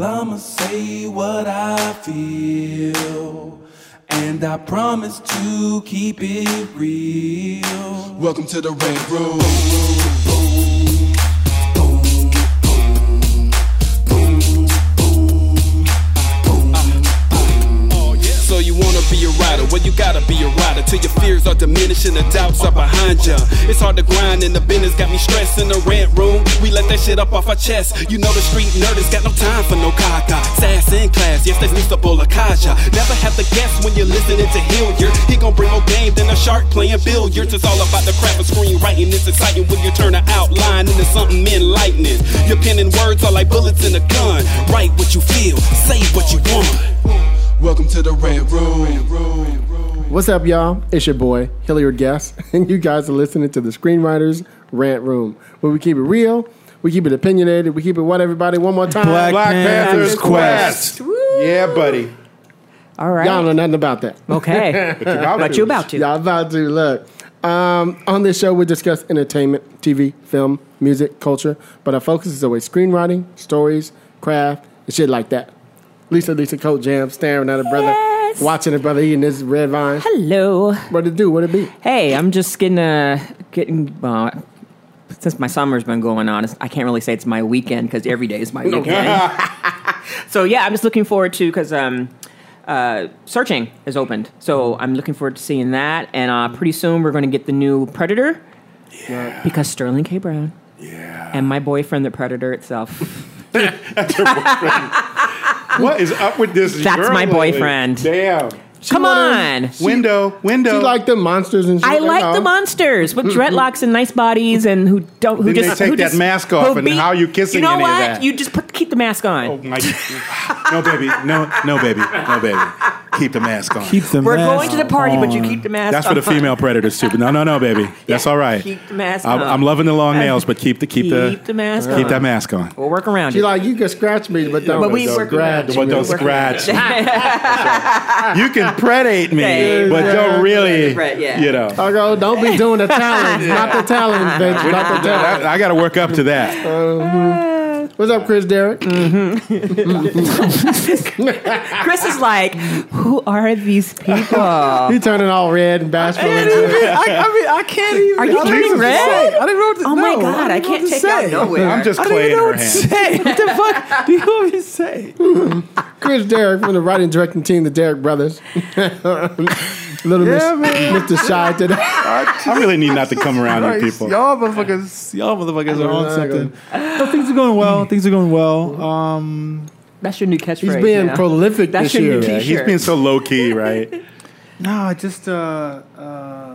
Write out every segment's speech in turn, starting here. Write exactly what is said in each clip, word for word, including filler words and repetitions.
I'ma say what I feel, and I promise to keep it real. Welcome to the Rant Room. So you wanna be a rider, well you gotta be a rider till your fears are diminishing, the doubts are behind ya. It's hard to grind and the business got me stressed in the Rant Room. We let that shit up off our chest. You know the street nerd has got no time for no caca. Sass in class, yes that's Mister Bolakaja. Never have to guess when you're listening to Hilliard. He gon' bring more game than a shark playing billiards. It's all about the craft of screenwriting. It's exciting when you turn an outline into something enlightening. Your pen and words are like bullets in a gun. Write what you feel, say what you want. Welcome to the Rant Room. What's up, y'all? It's your boy, Hilliard Guest, and you guys are listening to the Screenwriters Rant Room, where we keep it real, we keep it opinionated, we keep it what, everybody? One more time. Black, Black Panther's, Panther's Quest. Quest. Yeah, buddy. All right. Y'all know nothing about that. Okay. But you about But to. you about to. Y'all about to. Look, um, on this show, we discuss entertainment, T V, film, music, culture, but our focus is always screenwriting, stories, craft, and shit like that. Lisa, Lisa, Coat Jam, staring at her brother, Yes. watching her brother eating his red vine. Hello. What it do? What it be? Hey, I'm just getting, uh, getting, uh, since my summer's been going on, I can't really say it's my weekend because every day is my weekend. So, yeah, I'm just looking forward to, because um, uh, Searching is opened. So I'm looking forward to seeing that. And uh, pretty soon we're going to get the new Predator. Yeah. Because Sterling K. Brown. Yeah. And my boyfriend, the Predator itself. That's your boyfriend. What is up with this That's girl my lately? boyfriend. Damn. Come on. Window, window. She like the monsters and shit. I like know. the monsters with dreadlocks and nice bodies and who don't who Then they just take who that just, mask off who and how you kissing You know any of what? that? You just put keep the mask on. Oh my. No, baby. No, no, baby. No, baby. Keep the mask on. Keep the We're mask going to the party, but you on. keep the mask That's on. for the female predators too. But no, no, no, baby. That's all right. Keep the mask I'm, on. I'm loving the long nails, but keep the keep, the Keep the mask keep on. that mask on. We'll work around She it. like, you can scratch me, but don't, But we don't work around scratch it. But me. don't We're working scratch me. You can predate me, Hey. but don't really, Right, yeah. you know. I go, don't be doing the talent, not the talent, bitch, not the talent. I, I got to work up to that. What's up, Chris Derrick? Chris is like, who are these people? He turning all red and bashful. I, and shit. I mean, I can't even. Are you I don't turning even know what to red? say. I didn't know what to Oh my no, God, I don't know can't what to take y'all say. nowhere. I'm just I don't clay even in know her what to hand. say. What the fuck do you want me to say? Chris Derrick from the writing directing team, the Derrick Brothers. Little Yeah, Miss, man. Mister Shy today. I really need not to come around you Christ, people. Y'all motherfuckers, y'all motherfuckers are on Yeah, something. No, things are going well. Things are going well. Um, That's your new catchphrase. He's being now. prolific That's this your new year. Yeah, he's T-shirt. being so low key, right? no, I just, uh, uh,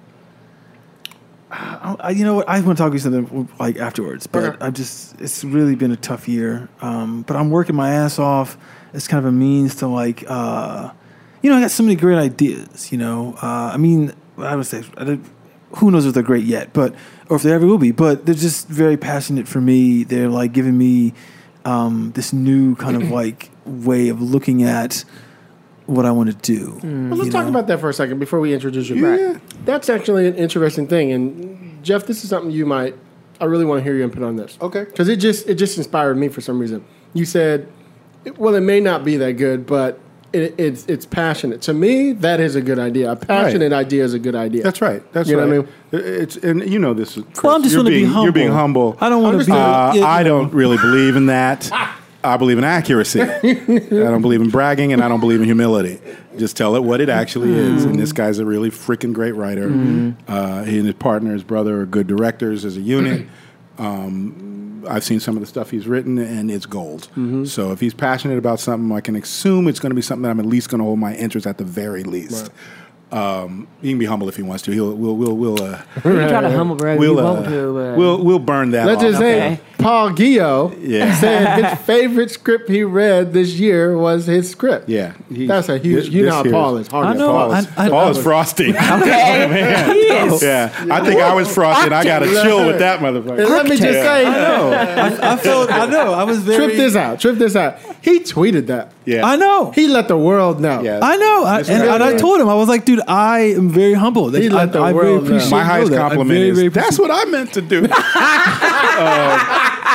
I, I- you know what? I want to talk to you something like afterwards, but Okay. I've just, it's really been a tough year. Um, but I'm working my ass off. It's kind of a means to like, uh, you know, I got so many great ideas, you know. Uh, I mean, I would say, I don't- who knows if they're great yet, but, or if they ever will be, but they're just very passionate for me. They're like giving me um, this new kind of like way of looking at what I want to do. Well, let's you talk know? about that for a second before we introduce you. Yeah. That's actually an interesting thing. And Jeff, this is something you might, I really want to hear your input on this. Okay. Because it just, it just inspired me for some reason. You said, well, it may not be that good, but it, it's it's passionate. To me, that is a good idea. A passionate idea is a good idea. That's right. That's You know right. what I mean? It's and you know this. Chris, Well, I'm just you're want to be being, humble. You're being humble. I don't want to be. Uh, yeah, I you know. don't really believe in that. I believe in accuracy. I don't believe in bragging, and I don't believe in humility. Just tell it what it actually is. And this guy's a really freaking great writer. Uh, he and his partner, his brother, are good directors as a unit. Um, I've seen some of the stuff he's written, and it's gold. So if he's passionate about something, I can assume it's going to be something that I'm at least going to hold my interest at the very least. Um, he can be humble if he wants to. He'll we'll we'll we'll uh, You try to humble brag. we'll, you uh, won't to, but- we'll we'll burn that. Let's off. just Okay. say Paul Gio Yeah. said his favorite script he read this year was his script. Yeah, He's- That's a huge, this- you know this how here Paul is. Hard I to know, Paul Paul is, I- I- Paul I is was- frosty. Okay. Man. He is. Yeah, I think I was frosty, and I got a chill with that motherfucker. And let me just say, I, I felt. I know. I was very. trip this out, trip this out. He tweeted that. Yeah, I know. He let the world know. Yeah. I know. I, and, and I told him, I was like, dude, I am very humble. He let I, the I very world know. appreciate My you know highest that. I compliment very, is very that's what I meant to do. Uh,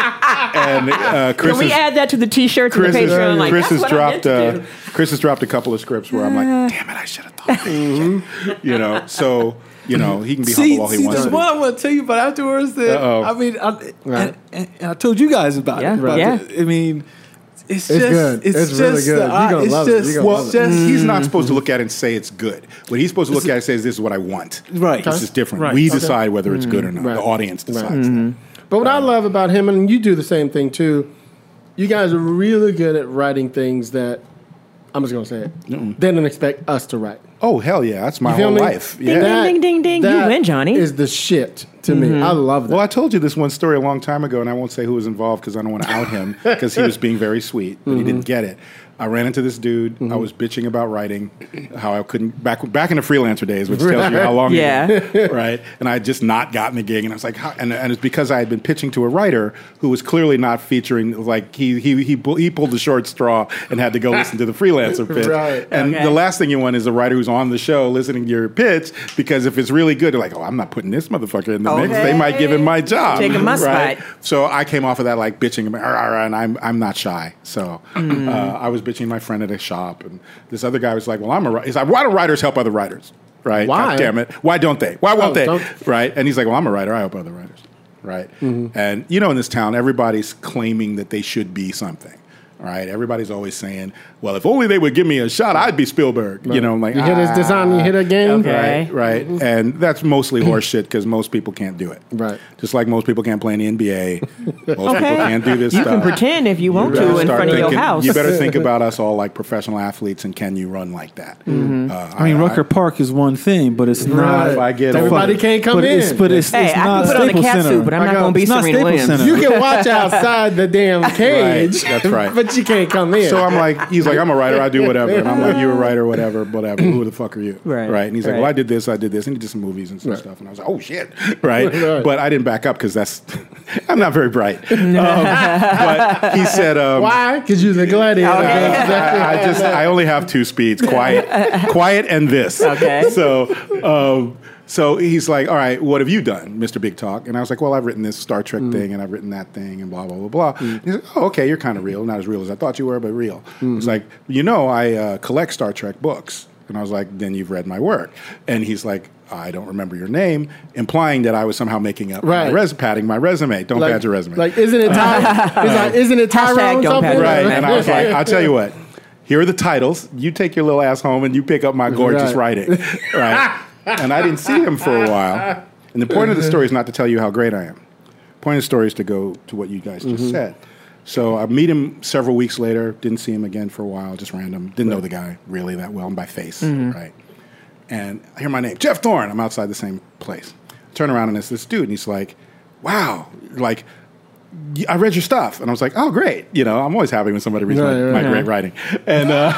and uh, Chris Can we has, add that to the T-shirts and Chris the has, Patreon? Like, Chris that's has what I meant dropped to uh, do. Chris has dropped a couple of scripts where I'm like, damn it, I should have thought of that shit. You know, so you know he can be See, humble all he see wants there's to be. one I want to tell you about afterwards. That Uh-oh. I mean, I, Right. and, and, and I told you guys about Yeah, it. About yeah. it. I mean, it's, It's just, good. it's, It's just, really good. the- You're I- gonna it's love it. just, You're gonna Well, love it. just he's not supposed to look at it and say it's good. What he's supposed to look at it and say is, this is what I want. Right. This is different. Right. We Okay. decide whether it's good or not. Right. The audience decides Right. But what I love about him, and you do the same thing too, you guys are really good at writing things that, I'm just going to say it, they didn't expect us to write. Oh, hell yeah. That's my You feel whole me? life. Ding, Yeah. ding, ding, ding. You that win, Johnny. is the shit to me. I love that. Well, I told you this one story a long time ago, and I won't say who was involved because I don't want to out him because he was being very sweet, but he didn't get it. I ran into this dude. I was bitching about writing, how I couldn't back back in the freelancer days, which tells you how long. Yeah. ago, right. And I had just not gotten the gig, and I was like, how? And, and it's because I had been pitching to a writer who was clearly not featuring. Like he he he, pull, he pulled the short straw and had to go listen to the freelancer pitch. Right. And Okay. the last thing you want is a writer who's on the show listening to your pitch, because if it's really good, they're like, oh, I'm not putting this motherfucker in the mix. Okay. They might give him my job. Taking my spot. So I came off of that like bitching about, "Arr, arr," and I'm I'm not shy. So Mm. uh, I was bitching to my friend at a shop, and this other guy was like, "Well, I'm a writer." He's like, "Why do writers help other writers?" Right? Why? God damn it! Why don't they? Why won't Oh, they? don't- Right? And he's like, "Well, I'm a writer. I help other writers." Right? And you know, in this town, everybody's claiming that they should be something. Right? Everybody's always saying, "Well, if only they would give me a shot, I'd be Spielberg." You know, I'm like you hit his ah. design, you hit a game. Okay. Right, right, and that's mostly horseshit because most people can't do it. Right. Just like most people can't play in the N B A, most people Okay. can't do this You stuff. can pretend if you want You better to in start front of your thinking- house. You better think about us all like professional athletes, and can you run like that? Mm-hmm. Uh, I mean, Rucker Park is one thing, but it's not. Right. If I get Everybody over- can't come but in. It's, but it's, Hey, it's I not can put on a Staples cat Center. suit, but I'm I not go, going to be it's not Serena Staples Williams. Center. You can watch outside the damn cage. Right, that's right. But you can't come in. So I'm like, he's like, I'm a writer, I do whatever. And I'm like, you're a writer, whatever, whatever. Who the fuck are you? Right, Right. And he's like, right. well, I did this, I did this, and he did some movies and some Right. stuff. And I was like, oh shit. Right. Right. But I didn't back up because that's, I'm not very bright. Um, but he said, um, Why? Because you're the gladiator. I, I just I only have two speeds: quiet, quiet, and this. Okay. So, um, so he's like, "All right, what have you done, Mister Big Talk?" And I was like, "Well, I've written this Star Trek thing, and I've written that thing, and blah blah blah blah." And he's like, "Oh, okay, you're kind of real. Not as real as I thought you were, but real." He's like, "You know, I uh, collect Star Trek books." And I was like, "Then you've read my work." And he's like, "I don't remember your name," implying that I was somehow making up my Right. res- padding my resume. Don't like, pad your resume. Like, isn't it Ty- He's like, isn't it Hashtag Tyrone don't something? pad your Right. resume. And I was like, Okay. I'll tell you what. Here are the titles. You take your little ass home and you pick up my gorgeous Right. writing. Right. And I didn't see him for a while. And the point of the story is not to tell you how great I am. The point of the story is to go to what you guys just said. So I meet him several weeks later. Didn't see him again for a while. Just random. Didn't know the guy really that well by face. Right. And I hear my name, Jeff Thorne. I'm outside the same place. Turn around and it's this dude. And he's like, wow. Like, I read your stuff, and I was like, "Oh, great!" You know, I'm always happy when somebody reads Right, my, right, my right. great writing, and uh,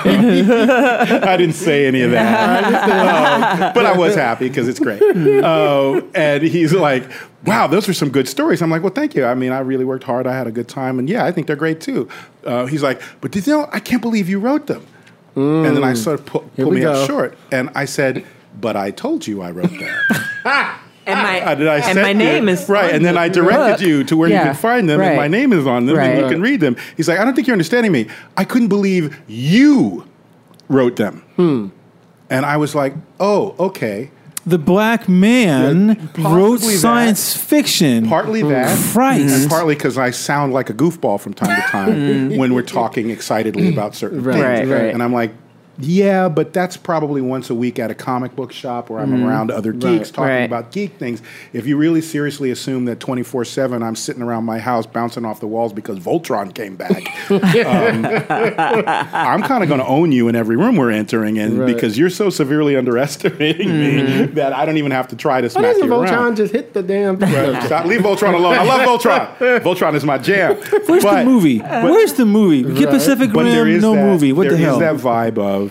I didn't say any of that, Uh, but I was happy because it's great. Uh, and he's like, "Wow, those are some good stories." I'm like, "Well, thank you. I mean, I really worked hard. I had a good time, and yeah, I think they're great too." Uh, he's like, "But did you know? I can't believe you wrote them." And then I sort of pu- Here pulled we me up go. short, and I said, "But I told you I wrote them." And my, Uh, did I and send my you- name is right, on and then the I directed book. you to where you Yeah, can find them, and right. my name is on them, and you Right. can read them. He's like, I don't think you're understanding me. I couldn't believe you wrote them, Hmm. and I was like, oh, okay. The black man Yeah, wrote possibly that. science fiction. Partly that, Christ. and partly because I sound like a goofball from time to time when we're talking excitedly about certain Right, things, right, right. and I'm like. Yeah, but that's probably once a week at a comic book shop where I'm around other geeks talking Right. about geek things. If you really seriously assume that twenty-four seven I'm sitting around my house bouncing off the walls because Voltron came back, um, I'm kind of going to own you in every room we're entering in Right. because you're so severely underestimating me that I don't even have to try to Why smack doesn't you Voltron around. just hit the damn Right. Stop. Leave Voltron alone. I love Voltron. Voltron is my jam. Where's But- the movie? Where's the movie? Get Pacific but there Rim, is no that, movie. What there the hell? is that vibe of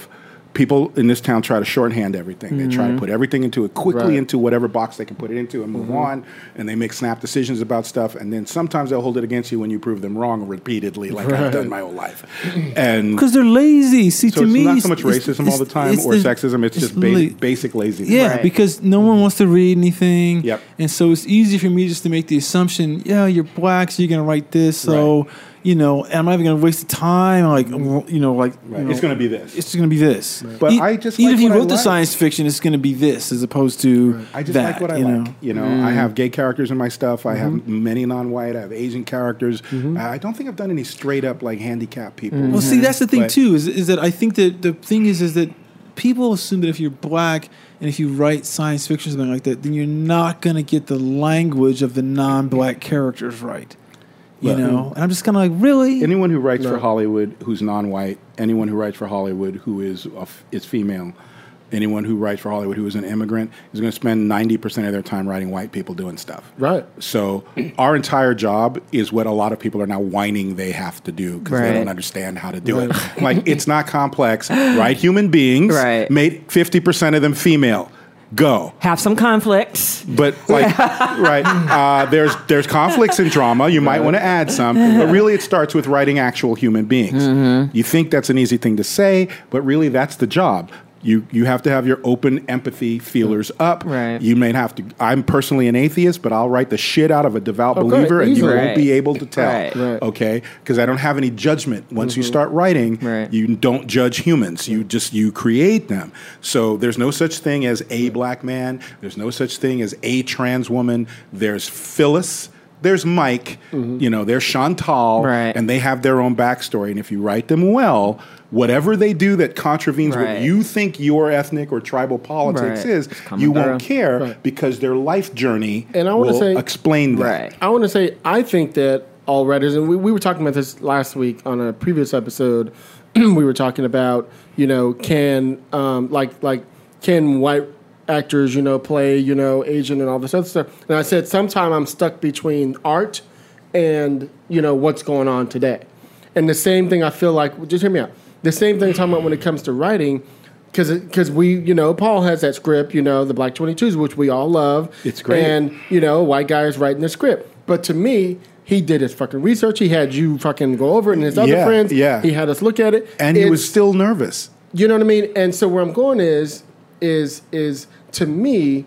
people in this town try to shorthand everything. They try to put everything into it quickly Right. into whatever box they can put it into and move on. And they make snap decisions about stuff. And then sometimes they'll hold it against you when you prove them wrong repeatedly, like I've done my whole life. And Because they're lazy. See, so to it's me, not it's- so much it's- racism it's- all the time it's or the- sexism. It's, it's just ba- la- basic laziness. Yeah, Right. because no one wants to read anything. Yep. And so it's easy for me just to make the assumption, yeah, you're black, so you're going to write this. So, you know, and I'm not even going to waste the time. Like, you know, like, Right. you know, It's going to be this. it's going to be this. But E- I just even like if you what I wrote the like. science fiction, it's going to be this as opposed to I just that. like what I you like. know? You know, I have gay characters in my stuff. I have many non-white. I have Asian characters. I don't think I've done any straight up like handicapped people. Well, see, that's the thing But- too. Is is that I think that the thing is is that people assume that if you're black and if you write science fiction or something like that, then you're not going to get the language of the non-black characters right. You Right. know, and I'm just kind of like, really? Anyone who writes for No. Hollywood who's non-white, anyone who writes for Hollywood who is a f- is female, anyone who writes for Hollywood who is an immigrant is going to spend ninety percent of their time writing white people doing stuff. Right. So our entire job is what a lot of people are now whining they have to do because Right. they don't understand how to do it. Like, it's not complex. Write human beings. Right. Make fifty percent of them female. Go. Have some conflicts. But like, right? Uh, there's there's conflicts and drama. You might want to add some, but really it starts with writing actual human beings. Mm-hmm. You think that's an easy thing to say, but really that's the job. You you have to have your open empathy feelers up. Right. You may have to. I'm personally an atheist, but I'll write the shit out of a devout Okay, believer, and you easily. won't Right. be able to tell. Right. Right. Okay, because I don't have any judgment. Once you start writing, Right. you don't judge humans. You just you create them. So there's no such thing as a black man. There's no such thing as a trans woman. There's Phyllis. There's Mike. You know, there's Chantal, Right. and they have their own backstory. And if you write them well, whatever they do that contravenes what Right. you think your ethnic or tribal politics Right. is, Just come you through. won't care Right. because their life journey And I wanna will say- explain that. Right. I want to say I think that all writers, and we, we were talking about this last week on a previous episode. We were talking about, you know, can um, like like can white actors, you know, play, you know, Asian and all this other stuff. And I said sometime I'm stuck between art and, you know, what's going on today. And the same thing I feel like, just hear me out. The same thing I'm talking about when it comes to writing, because we, you know, Paul has that script, you know, the Black twenty-twos, which we all love. It's great. And, you know, white guy is writing the script. But to me, he did his fucking research. He had you fucking go over it and his other Yeah, friends. yeah. He had us look at it. And he was It's- still nervous. you know what I mean? And so where I'm going is, is, is to me,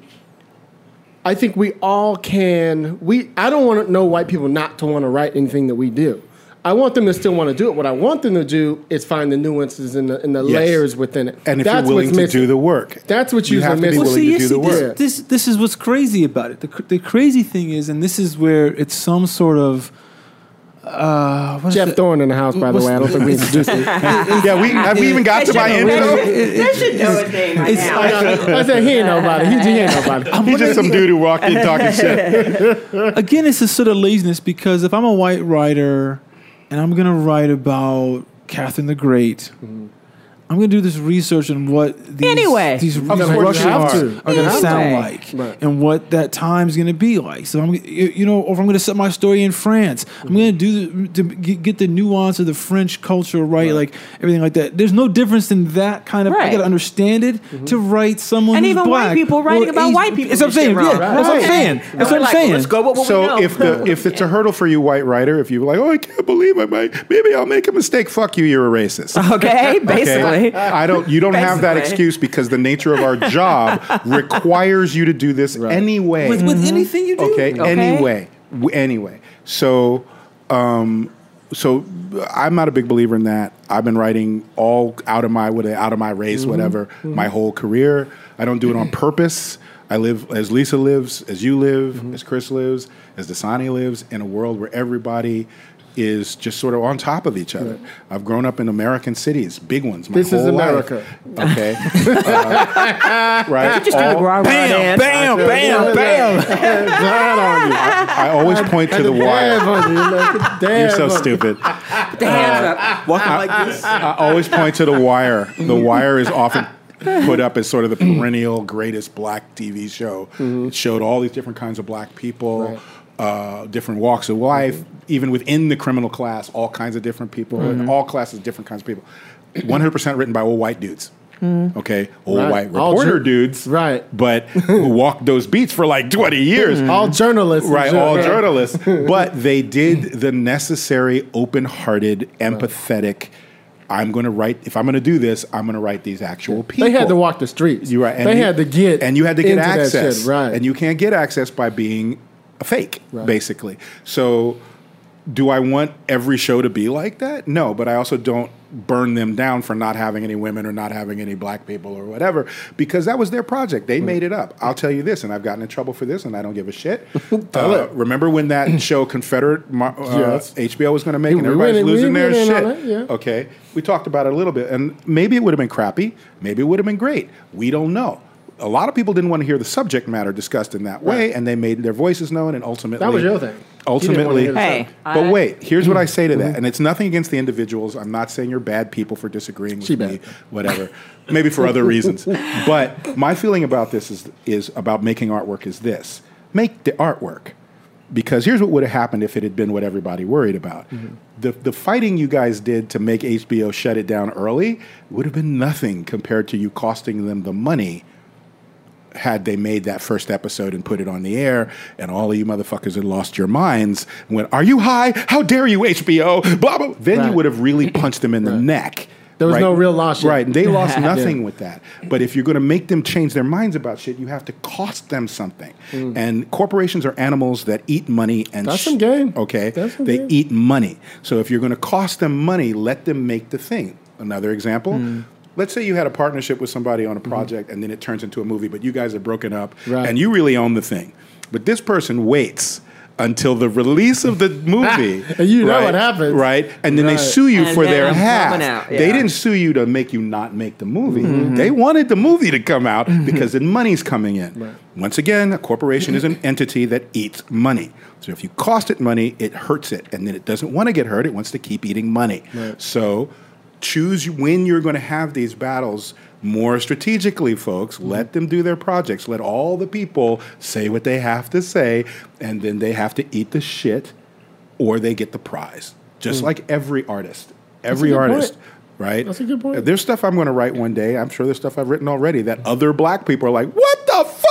I think we all can. We I don't want to know white people not to want to write anything that we do. I want them to still want to do it. What I want them to do is find the nuances and the, and the Yes. layers within it. And if That's you're willing what's to missing. do the work. That's what You usually have to be missing. willing to you do the this, work. This, this is what's crazy about it. The, cr- the crazy thing is, and this is where it's some sort of. Uh, what is Jeff it? Thorne in the house, by the What's way. I don't think we introduced him. Yeah, we have we even got to my intro. They should know his name right now. I said he ain't nobody. He, he ain't nobody. He's just some dude who walked in talking shit. Again, it's a sort of laziness because if I'm a white writer and I'm going to write about Catherine the Great, I'm going to do this research on what these, Anyway. these, these course you Russians have are, to. are going to Anyway. sound like Right. and what that time's going to be like. So I'm, you you know, or if I'm going to set my story in France, I'm going to do the, to get get the nuance of the French culture right, like everything like that. There's no difference in that kind of. I Right. got to understand it to write someone And who's even white black people writing or about Asian. white people That's what I'm do shit saying. wrong. Yeah, that's what I'm Right. saying. That's what I'm Like, saying. let's go with what we So know. if the if it's a hurdle for you, white writer, if you're like, oh, I can't believe I might, maybe I'll make a mistake. Fuck you, you're a racist. Okay, Okay? basically. I don't. You don't have that Basically. excuse because the nature of our job requires you to do this anyway. With, with anything you do. Okay. Okay. Anyway. W- Anyway. So, um, so I'm not a big believer in that. I've been writing all out of my with out of my race, whatever, my whole career. I don't do it on purpose. I live as Lisa lives, as you live, as Chris lives, as Dasani lives, in a world where everybody is just sort of on top of each other. I've grown up in American cities, big ones. My This is whole life. America. Okay. Uh, right. Just do the All- rah rah dance. Bam, bam, bam. Bad on you. I always point to the wire. Dab on you. Like, dab You're so on you. stupid. Put the hands up. Walking like this. I always point to The Wire. The Wire is often put up as sort of the perennial greatest black T V show. It showed all these different kinds of black people, uh, different walks of life, even within the criminal class, all kinds of different people, and all classes, different kinds of people. one hundred percent written by old white dudes. Okay, old Right. white All reporter ju- dudes, right. But who walked those beats for like twenty years. All journalists. Right, and all shit. journalists. But they did the necessary, open-hearted, empathetic. I'm going to write. If I'm going to do this, I'm going to write these actual people. They had to walk the streets. You're right. And they you- had to get and you had to get into that access, shit, right? And you can't get access by being a fake, Right. basically. So, do I want every show to be like that? No, but I also don't burn them down for not having any women or not having any black people or whatever, because that was their project. They made it up. I'll tell you this, and I've gotten in trouble for this, and I don't give a shit. uh, remember when that show Confederate Mar- uh, Yes. H B O was going to make, We and everybody's went in- we losing their went in shit? on it, yeah. Okay, we talked about it a little bit, and maybe it would have been crappy. Maybe it would have been great. We don't know. A lot of people didn't want to hear the subject matter discussed in that way, Right. and they made their voices known, and ultimately That was your thing. You didn't wanna Ultimately, hear the Hey, but I- wait, here's what I say to that, and it's nothing against the individuals. I'm not saying you're bad people for disagreeing with She me, bad. whatever. Maybe for other reasons. But my feeling about this is is about making artwork is this: make the artwork. Because here's what would have happened if it had been what everybody worried about. The the fighting you guys did to make H B O shut it down early would have been nothing compared to you costing them the money had they made that first episode and put it on the air, and all of you motherfuckers had lost your minds and went, "Are you high? How dare you, H B O?" Blah blah. Then you Right. would have really punched them in the neck. There was right? no real loss yet. Right, and they lost nothing Yeah. with that. But if you're going to make them change their minds about shit, you have to cost them something. And corporations are animals that eat money and Mm. That's some game. Okay, That's some they game. eat money. So if you're going to cost them money, let them make the thing. Another example. Mm. Let's say you had a partnership with somebody on a project and then it turns into a movie, but you guys are broken up Right. and you really own the thing. But this person waits until the release of the movie. And you know right, what happens. Right? And then Right. they sue you And for then their I'm half. coming out, They yeah. didn't sue you to make you not make the movie. Mm-hmm. They wanted the movie to come out because the money's coming in. Right. Once again, a corporation is an entity that eats money. So if you cost it money, it hurts it. And then it doesn't want to get hurt. It wants to keep eating money. Right. So choose when you're going to have these battles more strategically, folks. Let them do their projects. Let all the people say what they have to say, and then they have to eat the shit or they get the prize. Just like every artist. Every good artist. point. Right? That's a good point. There's stuff I'm going to write one day. I'm sure there's stuff I've written already that other black people are like, what the fuck?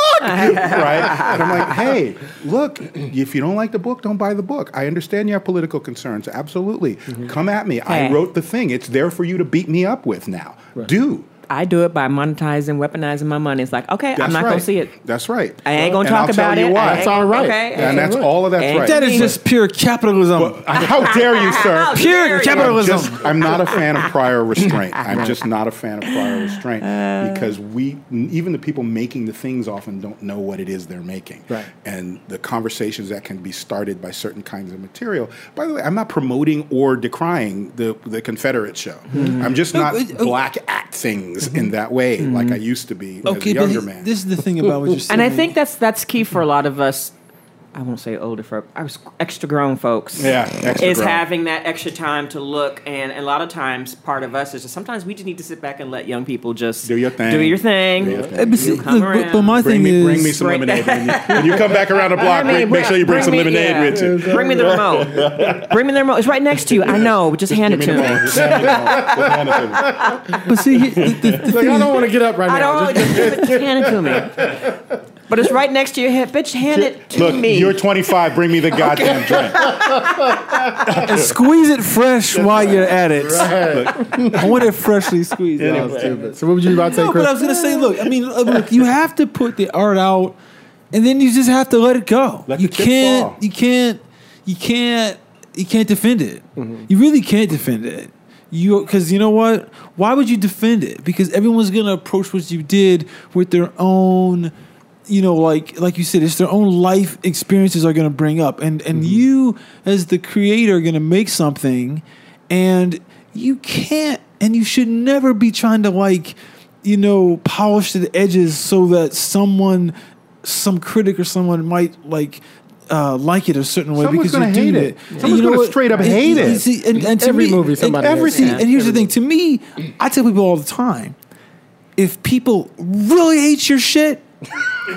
Right? And I'm like, hey, look, if you don't like the book, don't buy the book. I understand you have political concerns. Absolutely. Come at me. I Hey. wrote the thing. It's there for you to beat me up with now. Do. I do it by monetizing, weaponizing my money. It's like, okay, That's I'm not right. going to see it. That's right. I ain't going to And talk I'll tell about you it. why. I That's ain't- all right. Okay. And that's right. all of that's Ain't right. That is just pure capitalism. How dare you, sir? How Pure dare you. capitalism. I'm, just, I'm not a fan of prior restraint. I'm just not a fan of prior restraint because we, even the people making the things, often don't know what it is they're making. Right. And the conversations that can be started by certain kinds of material. By the way, I'm not promoting or decrying the the Confederate show. I'm just not uh, uh, black at things in that way like I used to be as a Okay, but younger he- man. this is the thing about what you're saying. And I think that's that's key for a lot of us. I won't say older folk. I was extra grown folks. Yeah, extra is grown. having that extra time to look, and, and a lot of times, part of us is just sometimes we just need to sit back and let young people just Do your thing. Do your thing. Do your thing. Uh, but, see, come look, but, around. but my Bring thing me, is, bring me some Right. lemonade. When you, when you come back around the block, I mean, bring, make sure you bring, some me- lemonade yeah. with you. Bring me the remote. Bring me the remote. It's right next to you. I know, but just, hand it to me. Just hand it on. Just hand it to me. but see, he- the, the, the Like, thing I is, don't want to get up right I now. don't. Just- Just, just hand it to me. But it's right next to your head. Bitch, hand it to Look, me. you're twenty-five. Bring me the goddamn drink. and squeeze it fresh while you're at it. I want it freshly squeezed. That was stupid. So what would you about to say, No, Chris? but I was gonna say, look, I mean, uh, look, you have to put the art out, and then you just have to let it go. Let you the chips can't, fall. you can't, you can't, you can't defend it. Mm-hmm. You really can't defend it. You because you know what? Why would you defend it? Because everyone's gonna approach what you did with their own. You know, like like you said, it's their own life experiences are going to bring up, and and Mm-hmm. you as the creator are going to make something, and you can't, and you should never be trying to like, you know, polish the edges so that someone, some critic or someone might like. Uh, like it a certain way Someone's because you're gonna doing hate it. it. Someone's You know gonna what? straight up And- hate and it. see, and, and to Every me- movie and somebody every, hates. see, Yeah. and here's the Every thing. To me, I tell people all the time, if people really hate your shit,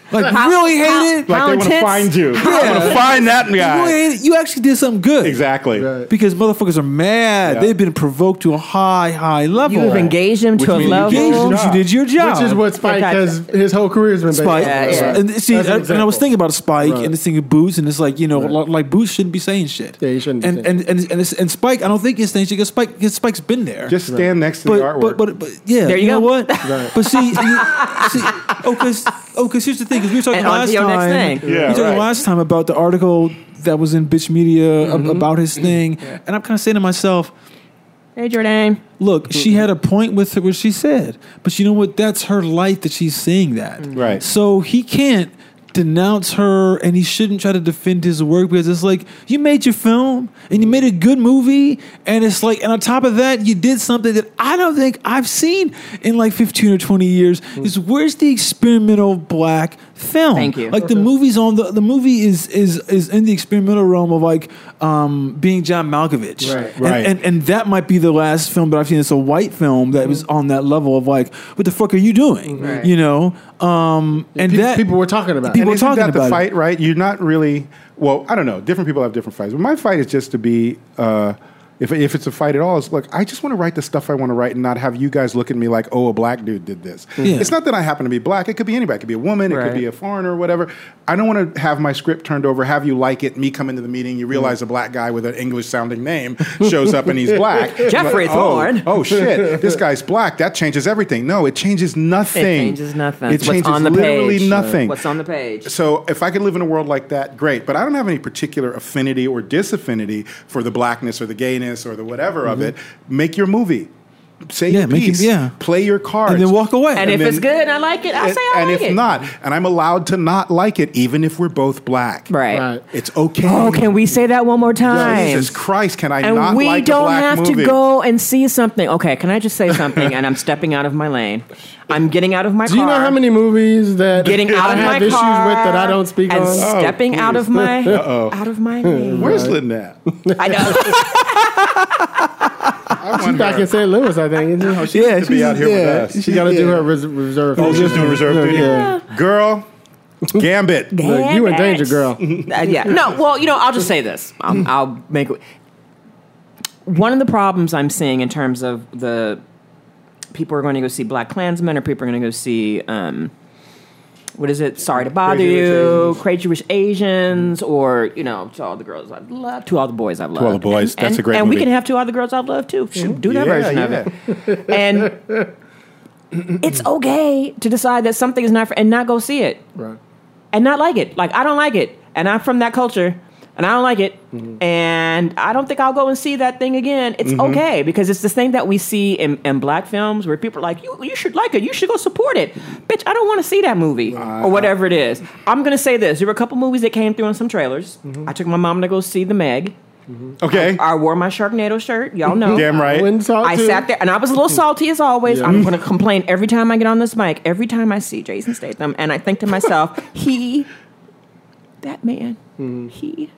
Like How- really hate how- it. Like How they want to intense? find you. I'm going to find that You really guy. hate it. You actually did something good. Exactly. Right. Because motherfuckers are mad. Yeah. They've been provoked to a high, high level. You have engaged him Which to a means you level. gave him Which you did your job. Which is what Spike Okay. has his whole career has been based Spike. on. Yeah, yeah. And see, That's an and, and I was example. thinking about Spike Right. and this thing of Boots, and it's like you know, Right. li- like Boots shouldn't be saying shit. Yeah, he shouldn't be And saying and and and, it's, and Spike, I don't think he's saying shit because Spike, because Spike's been there. Just stand next to but, the artwork. but but but yeah, There you know go. what? Right. But see, you, see, oh, because oh, because here's the thing, because we were talking And on to last your next time. thing. we Yeah, were talking right. last time about the article that was in Bitch Media ab- about his thing, and I'm kind of saying to myself. Hey, Jordan. Look, she had a point with what she said, but you know what? That's her life that she's saying that. Right. So he can't denounce her, and he shouldn't try to defend his work because it's like you made your film and you made a good movie, and it's like, and on top of that, you did something that I don't think I've seen in like fifteen or twenty years. Is where's the experimental black film? Thank you. Like the movie's on the the movie is is is in the experimental realm of like um, being John Malkovich, Right. And, Right. and and that might be the last film that I've seen. It's a white film that was on that level of like, what the fuck are you doing? Right. You know, um, and People, that people were talking about People it. were and isn't talking that the about it. fight, right? You're not really. Well, I don't know. Different people have different fights. But my fight is just to be. Uh, if if it's a fight at all, it's look. I just want to write the stuff I want to write and not have you guys look at me like, oh, a black dude did this. Yeah. It's not that I happen to be black. It could be anybody. It could be a woman. It Right. could be a foreigner, or whatever. I don't want to have my script turned over. Have you like it? Me come into the meeting. You realize a black guy with an English sounding name shows up and he's black. Jeffrey Like, oh, Thorne. Oh shit! This guy's black. That changes everything. No, it changes nothing. It changes nothing. It What's changes on the literally page. nothing. What's on the page? So if I could live in a world like that, great. But I don't have any particular affinity or disaffinity for the blackness or the gayness or the whatever of it. Make your movie. Say Yeah, your make it- piece. yeah. Play your cards. and then walk away. And, if then- it's good and I like it, I and, say I and like if it. not, and I'm allowed to not like it, even if we're both black. Right. Right. It's okay. Oh, can we say that one more time? Jesus Christ, can I and not we like a don't black have movie? to go and see something. Okay, can I just say something? And I'm stepping out of my lane. I'm getting out of my Do car. you know how many movies that Getting out I of have my issues car with that I don't speak and on? stepping out of my out of my lane. Where's Lynette? I know. I She's wonder. back in Saint Louis, I think. Isn't she? yeah, to be out here with us. She got to do her res- reserve. Oh, she's doing reserve duty. Yeah. Girl, Gambit. Look, you in danger, girl. Uh, yeah. No. Well, you know, I'll just say this. I'll, I'll make it. One of the problems I'm seeing in terms of the people are going to go see Black Klansmen or people are going to go see. Um, what is it? Sorry to bother Crazy Rich you, Asians. Crazy Rich Asians, or you know, to all the girls I've loved, to all the boys I've loved. All the Boys. And- That's a great And we movie. can have to all the girls I've loved too. Shoot, do that Yeah, version yeah. of it. And it's okay to decide that something is not for, and not go see it Right. and not like it. Like I don't like it, and I'm from that culture, and I don't like it, Mm-hmm. and I don't think I'll go and see that thing again. It's Mm-hmm. okay because it's this thing that we see in, in black films where people are like, you you should like it, you should go support it, bitch. I don't want to see that movie or whatever it is. I'm gonna say this: there were a couple movies that came through on some trailers. Mm-hmm. I took my mom to go see The Meg. Okay. I wore my Sharknado shirt. Y'all know. Damn right. Wouldn't talk I to. sat there and I was a little salty as always. Yeah. I'm going to complain every time I get on this mic, every time I see Jason Statham, and I think to myself, he, that man, Mm-hmm. he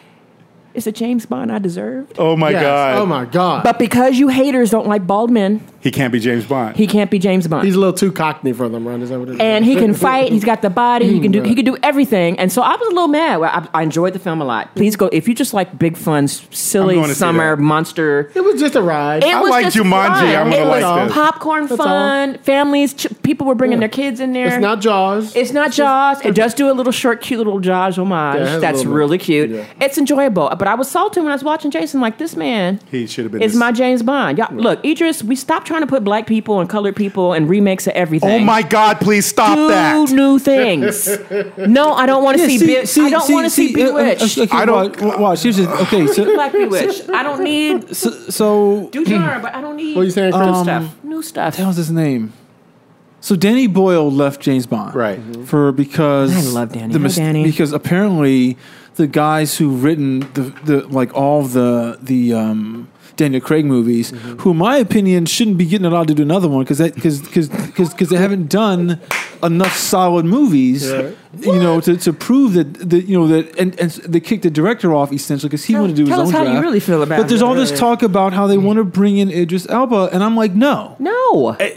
is a James Bond I deserved. Oh my Yes. God. Oh my God. But because you haters don't like bald men, He can't be James Bond. he can't be James Bond. He's a little too cockney for them, right? Is that what it is? and he can fight. He's got the body. He can do. Right. He can do everything. And so I was a little mad. Well, I, I enjoyed the film a lot. Please go if you just like big fun, s- I'm silly going to see summer that. monster. It was just a ride. It I was like just Jumanji. fun. I'm It gonna was like this. popcorn That's fun. Families, ch- people were bringing their kids in there. It's not Jaws. It's not Jaws. It does do a little short, cute little Jaws homage. Yeah, it has a That's little bit. really cute. Yeah. It's enjoyable. But I was salty when I was watching Jason. Like this man He should have been. is this- my James Bond. Y'all, look, Idris, we stopped trying to put black people and colored people and remakes of everything. Oh my God! Please stop Do that. new things. No, I don't want to see. Be- I don't want to see, uh, uh, Bewitched. okay, I don't- Watch, watch, here's the- okay, so, Black Bewitched. I don't need so, so do genre, but I don't need What you saying, Chris? new Um, stuff. New stuff. that was his name. So Danny Boyle left James Bond, Right. For because I love Danny. The Hi, Danny. Because apparently the guys who written the, the like all of the the um, Daniel Craig movies, who in my opinion shouldn't be getting allowed to do another one because because because because they haven't done enough solid movies, Right. you know, to, to prove that, that you know that and, and they kicked the director off essentially because he Tell- wanted to do tell his us own how you draft. really feel about But there's it. all this talk about how they want to bring in Idris Elba, and I'm like, no. No. A-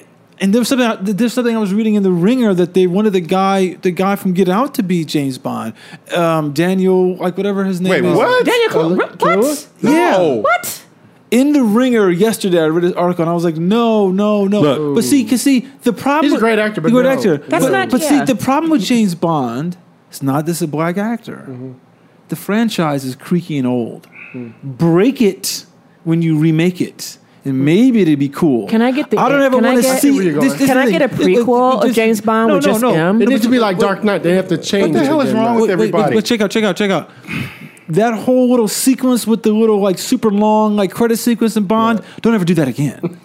And there's something. There's something I was reading in The Ringer that they wanted the guy, the guy from Get Out, to be James Bond, um, Daniel, like whatever his name Wait, is. what? Daniel Cl- Uh, what? Kaluuya? Yeah. No. What? In The Ringer yesterday, I read this article and I was like, no, no, no. Look. But see, cause see, the problem. He's a great actor, but he's a great no. actor. That's but, not- But yeah. see, the problem with James Bond is not this a black actor. Mm-hmm. The franchise is creaky and old. Break it when you remake it. And maybe it'd be cool. Can I get the- I don't ever can I want to get- see. Where you going? This, this Can is I the get a thing. prequel of This- James Bond no, with no, just no. him? It needs to be Wait, like wait, Dark Knight. They have to change What the it hell is again, wrong right? with Wait, wait, everybody? wait, wait, check out, check out, check out. That whole little sequence with the little like super long like credit sequence in Bond. Don't ever do that again.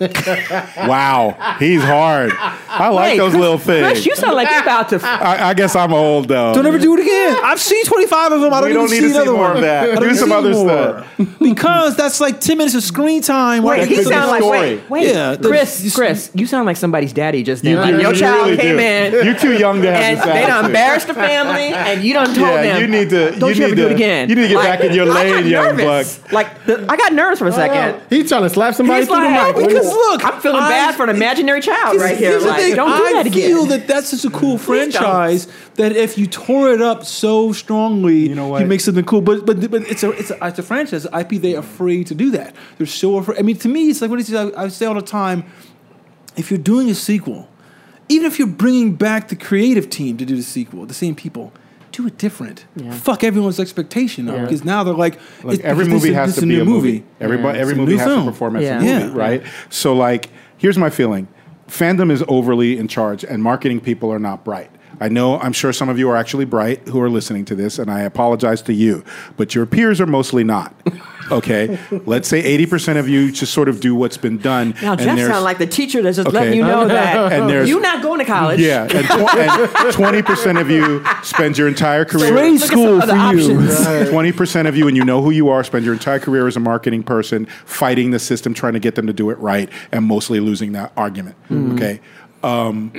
Wow, he's hard. I like Hey, those Chris- little things. Chris, you sound like you're about to. I, I guess I'm old though. Don't ever do it again. I've seen twenty-five of them. I don't We don't even need see to see another more one. of that. I don't Do need to some see other more. Because that's like ten minutes of screen time. Wait, Like, he It's a sound like story. wait, wait, Yeah, the- Chris, you- Chris, you sound like somebody's daddy just then. You Like do, your you child really came do. in, You're too young to have and this they done attitude. embarrassed the family, and you done told Yeah, them. you need to- Don't you you, ever need do it to- again. you need to get Like, back in your I got lane, young nervous. buck. Like the, I got nervous for a second. He's trying to slap somebody He's through like, the mic. because look, I'm feeling I- bad for an imaginary child right here. Here's the Like, thing, don't do I that again. feel that that's such a cool Please don't. franchise that if you tore it up so strongly, You know what? you make something cool. But but but it's a it's a, it's a franchise. I P they're afraid to do that. They're so afraid. I mean, to me, it's like what it is. I, I say all the time. If you're doing a sequel, even if you're bringing back the creative team to do the sequel, the same people, do it different. Yeah. Fuck everyone's expectation Yeah. because now they're like, Like it's- every this movie is- has this to is a be new a movie. Everybody, Yeah. every It's a movie new has film. to perform as Yeah. a movie, Yeah. right? So, like, here's my feeling: fandom is overly in charge, and marketing people are not bright. I know, I'm sure some of you are actually bright who are listening to this, and I apologize to you, but your peers are mostly not. Okay, let's say eighty percent of you just sort of do what's been done. Now and Jeff there's- sounds like the teacher that's just Okay. letting you know that And there's- you're not going to college. Yeah, and, tw- and twenty percent of you spend your entire career. Trade Look at some school other for you. options. Twenty percent of you, and you know who you are, spend your entire career as a marketing person fighting the system, trying to get them to do it right, and mostly losing that argument. Okay, um,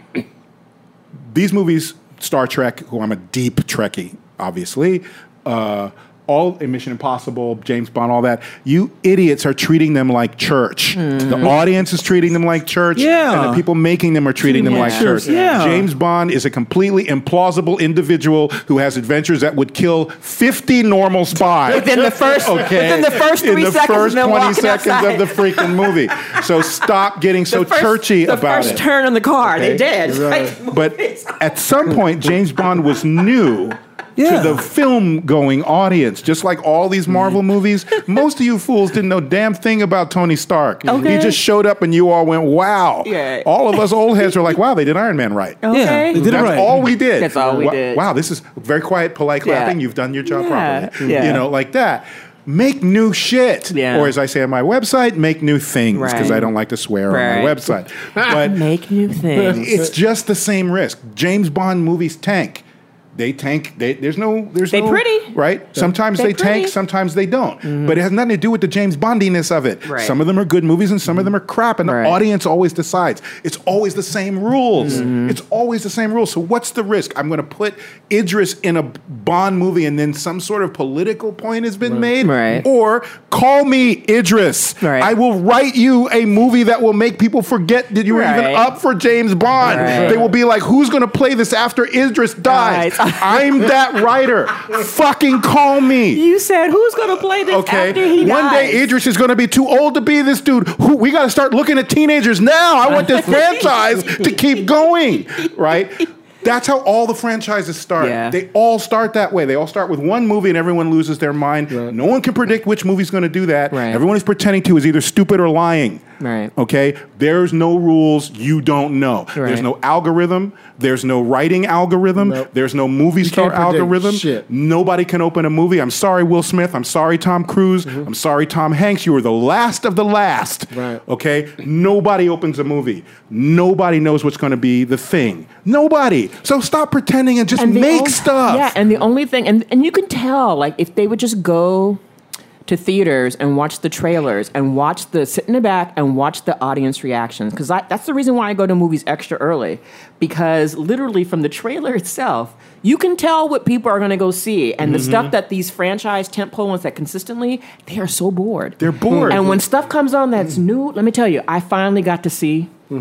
these movies, Star Trek, who I'm a deep Trekkie, obviously. Uh, all in Mission Impossible, James Bond, all that. You idiots are treating them like church. The audience is treating them like church. Yeah. And the people making them are treating them Yeah. like church. Yeah. James Bond is a completely implausible individual who has adventures that would kill fifty normal spies. Within the first, Okay. within the first three in the seconds first of them twenty walking seconds outside. of the freaking movie. So stop getting so The first- churchy the about first it. turn on the car, Okay. they dead. Right. Like, But at some point, James Bond was new Yeah. to the film-going audience, just like all these Marvel movies. Most of you fools didn't know damn thing about Tony Stark. Okay. He just showed up, and you all went, "Wow!" Yeah. All of us old heads were like, "Wow, they did Iron Man right." okay. Yeah, they did it That's right. all we did. That's all we Wa- did. Wow, this is very quiet, polite Yeah. clapping. You've done your job Yeah, properly. yeah. You know, like that. Make new shit. Yeah. Or as I say on my website, make new things, because Right. I don't like to swear on Right. my website. But Make new things. it's just the same risk. James Bond movies tank. They tank. They, there's no. There's They no, pretty. right? Sometimes They they tank. pretty. Sometimes they don't. But it has nothing to do with the James Bondiness of it. Right. Some of them are good movies, and some of them are crap. And the Right. audience always decides. It's always the same rules. It's always the same rules. So what's the risk? I'm going to put Idris in a Bond movie, and then some sort of political point has been made. Right. Or call me Idris. Right. I will write you a movie that will make people forget that you were even Right. up for James Bond. Right. They will be like, who's going to play this after Idris dies? Right. I'm that writer. Fucking call me. You said who's going to play this Okay. after he One dies? day Idris is going to be too old to be this dude. Who we got to start looking at teenagers now. I want this franchise to keep going, right? That's how all the franchises start. Yeah. They all start that way. They all start with one movie and everyone loses their mind. Right. No one can predict which movie's going to do that. Right. Everyone is pretending to is either stupid or lying. Right. Okay? There's no rules. You don't know. There's Right. no algorithm. There's no writing algorithm. Nope. There's no movie star can't predict algorithm. shit. Nobody can open a movie. I'm sorry, Will Smith. I'm sorry, Tom Cruise. I'm sorry, Tom Hanks. You were the last of the last. Right. Okay? Nobody opens a movie. Nobody knows what's going to be the thing. Nobody. So stop pretending and just And the make on- stuff. Yeah, and the only thing, and, and you can tell, like, if they would just go to theaters and watch the trailers and watch the, sit in the back and watch the audience reactions. Because that's the reason why I go to movies extra early. Because literally from the trailer itself, you can tell what people are going to go see. And the stuff that these franchise tentpole ones that consistently, they are so bored. They're bored. And when stuff comes on that's new, let me tell you, I finally got to see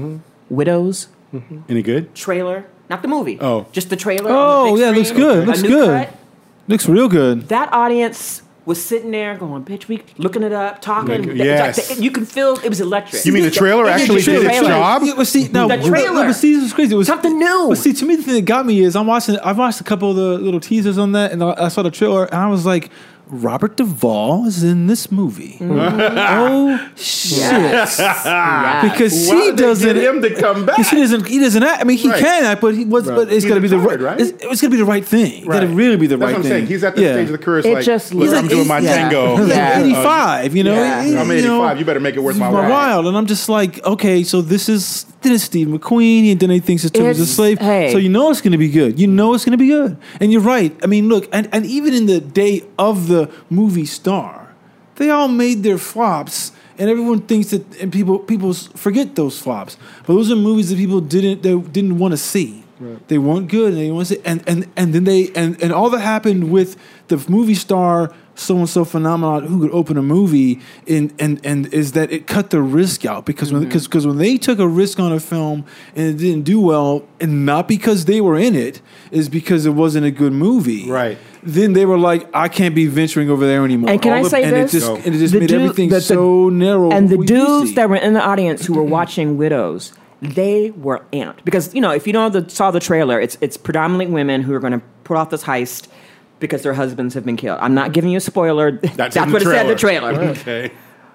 Widows. Any good? Trailer, not the movie. Oh. Just the trailer. Oh, on the big yeah, looks screen, good, a looks new good. cut. Looks real good. That audience was sitting there going, "Bitch, we looking it up, talking." Like, It's yes. like the- you can feel it was electric. You mean the trailer It actually the did its trailer. job? Yeah, but see, no, The but- trailer. But see, this is crazy. It was Something new. But see, to me, the thing that got me is I'm watching. I've watched a couple of the little teasers on that, and I saw the trailer, and I was like, Robert Duvall is in this movie. Oh shit! Yes. Yes. Because Why he did they doesn't. get him to come back? Because he doesn't. He doesn't act. I mean, he Right. can act, but he was. Right. But it's He's got to be the retired, right. right? It's, it's got to be the right thing. Got to Right. really be the That's right what I'm thing. saying. He's at the Yeah. stage of the career. It's It like, just look, I'm looks- doing my yeah. tango. He's Yeah. like eighty-five, you know. Yeah. He- I'm you know, eighty-five. You better make it worth my my while. while. And I'm just like, okay, so this is this is Steve McQueen. He ain't done anything since he was a It's- slave. hey. So you know it's going to be good. You know it's going to be good. And you're right. I mean, look, and, and even in the day of the movie star, they all made their flops. And everyone thinks that, and people people forget those flops. But those are movies that people didn't they didn't want to see. Right. They weren't good, and they want to see. And and and then they and and all that happened with the movie star so and so phenomenon who could open a movie in and and is that it cut the risk out because when because because when they took a risk on a film and it didn't do well, and not because they were in it, is because it wasn't a good movie. Right. Then they were like, I can't be venturing over there anymore. And can All I the- say and this? It just, No. and it just The made dude- everything the- the- so narrow. And the what you dudes see. that were in the audience who were watching Widows, they were amped because you know if you know the saw the trailer, it's it's predominantly women who are going to put off this heist because their husbands have been killed. I'm not giving you a spoiler. That's, in what the it said in the trailer. trailer. Okay.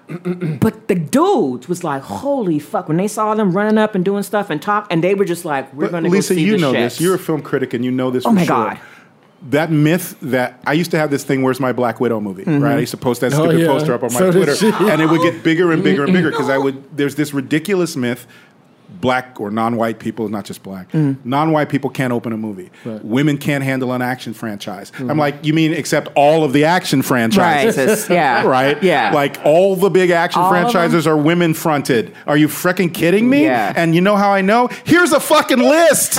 But the dudes was like, "Holy fuck!" When they saw them running up and doing stuff and talk, and they were just like, "We're But going to go Lisa, see you the know shits." this. You're a film critic, and you know this. Oh for my sure. God. That myth that I used to have this thing, where's my Black Widow movie, Mm-hmm. right? I used to post that Oh, stupid yeah. poster up on my So did Twitter, she. and it would get bigger and bigger and bigger because I would. There's this ridiculous myth. Black or non-white people, not just black, Mm. non-white people can't open a movie. Right. Women can't handle an action franchise. Mm-hmm. I'm like, you mean except all of the action franchises? Right. Yeah. Right? Yeah. Like all the big action All of franchises are women fronted. Are you freaking kidding me? Yeah. And you know how I know? Here's a fucking list.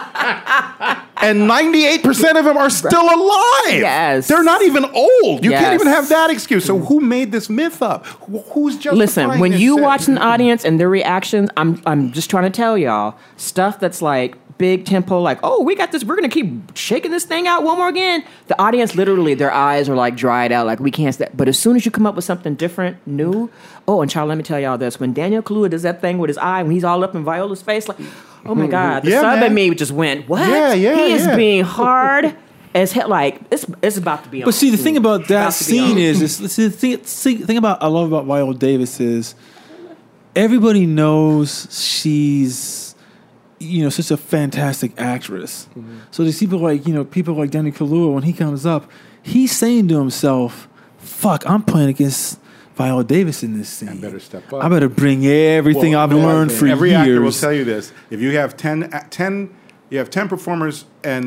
And ninety-eight percent of them are still alive. Yes. They're not even old. You can't Yes. even have that excuse. So who made this myth up? Who- Who's just Listen, when you watch an audience and their reactions, I'm I'm just trying to tell y'all stuff that's like big tempo, like, oh, we got this, we're gonna keep shaking this thing out one more again. The audience literally, their eyes are like dried out, like we can't st-. But as soon as you come up with something different, new, oh, and child, let me tell y'all this: when Daniel Kaluuya does that thing with his eye, when he's all up in Viola's face, like, oh my god, the Yeah, sub man. in me just went, what? Yeah, yeah, he is yeah. being hard as hell, like it's it's about to be on. But see, the thing about that About to be scene on. is, is see, the thing, see, the thing about I love about Viola Davis is everybody knows she's, you know, such a fantastic actress. Mm-hmm. So these people like, you know, people like Danny Kaluuya, when he comes up, he's saying to himself, "Fuck, I'm playing against Viola Davis in this scene. I better step up. I better bring everything Well, I've no, learned for every years." actor will tell you this. If you have ten, ten you have ten performers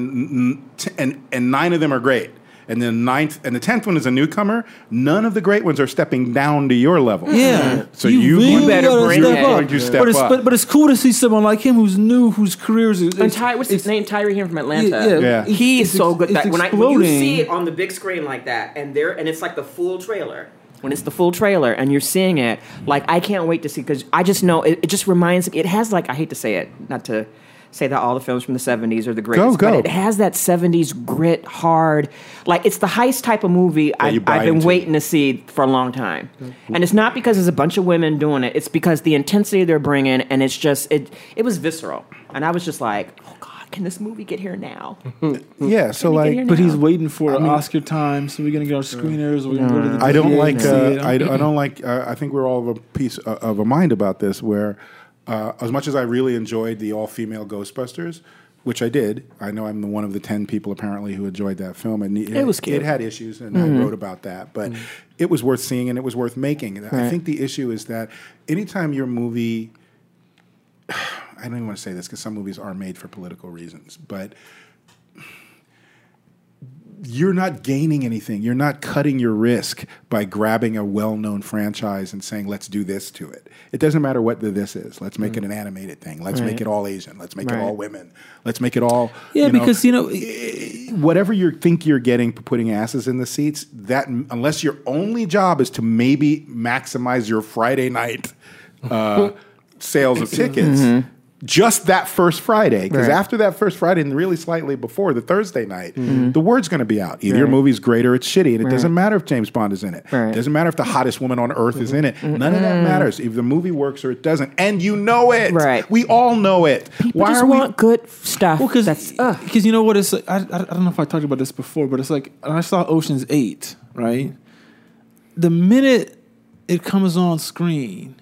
and and and nine of them are great, and then ninth and the tenth one is a newcomer. None of the great ones are stepping down to your level. Yeah. So you, really better gotta bring step it. up. You step but it's up. but, but it's cool to see someone like him who's new, whose career is. And Ty, what's his name? Tyree here from Atlanta. Yeah, Yeah. He is It's so ex- good. it's That when I when you exploding. see it on the big screen like that, and there and it's like the full trailer. When it's the full trailer and you're seeing it, like I can't wait to see because I just know it, it just reminds me. It has like I hate to say it, not to say that all the films from the seventies are the greatest, go. but it has that seventies grit, hard, like it's the heist type of movie I, you buy I've been into. waiting to see for a long time. And it's not because there's a bunch of women doing it; it's because the intensity they're bringing, and it's just it. It was visceral, and I was just like, oh God. Can this movie get here now? yeah. So Can we get like, here But he's now? waiting for Oscar time, so we're gonna get our screeners. We're gonna go to the I don't D V A like. and see Uh, it. I, I don't like. Uh, I think we're all of a piece uh, of a mind about this. Where, uh, as much as I really enjoyed the all-female Ghostbusters, which I did, I know I'm the one of the ten people apparently who enjoyed that film, and it, It was cute. It had issues, and I wrote about that, but it was worth seeing and it was worth making. And I Right. think the issue is that anytime your movie, I don't even want to say this because some movies are made for political reasons, but you're not gaining anything. You're not cutting your risk by grabbing a well-known franchise and saying, let's do this to it. It doesn't matter what the this is. Let's make it an animated thing. Let's make Right. it all Asian. Let's make Right. it all women. Let's make it all... Yeah, you know, because you know, whatever you think you're getting for putting asses in the seats, that unless your only job is to maybe maximize your Friday night uh, sales of tickets, just that first Friday, because Right. after that first Friday and really slightly before the Thursday night, Mm-hmm. the word's going to be out. Either your Right. movie's great or it's shitty, and it Right. doesn't matter if James Bond is in it. Right. It doesn't matter if the hottest woman on earth is in it. Mm-hmm. None of that matters. If the movie works or it doesn't, and you know it. Right. We all know it. People Why just are we? want good stuff. Well, because That's ugh. you know what it's like, I, I I don't know if I talked about this before, but it's like I saw Ocean's Eight, right? The minute it comes on screen,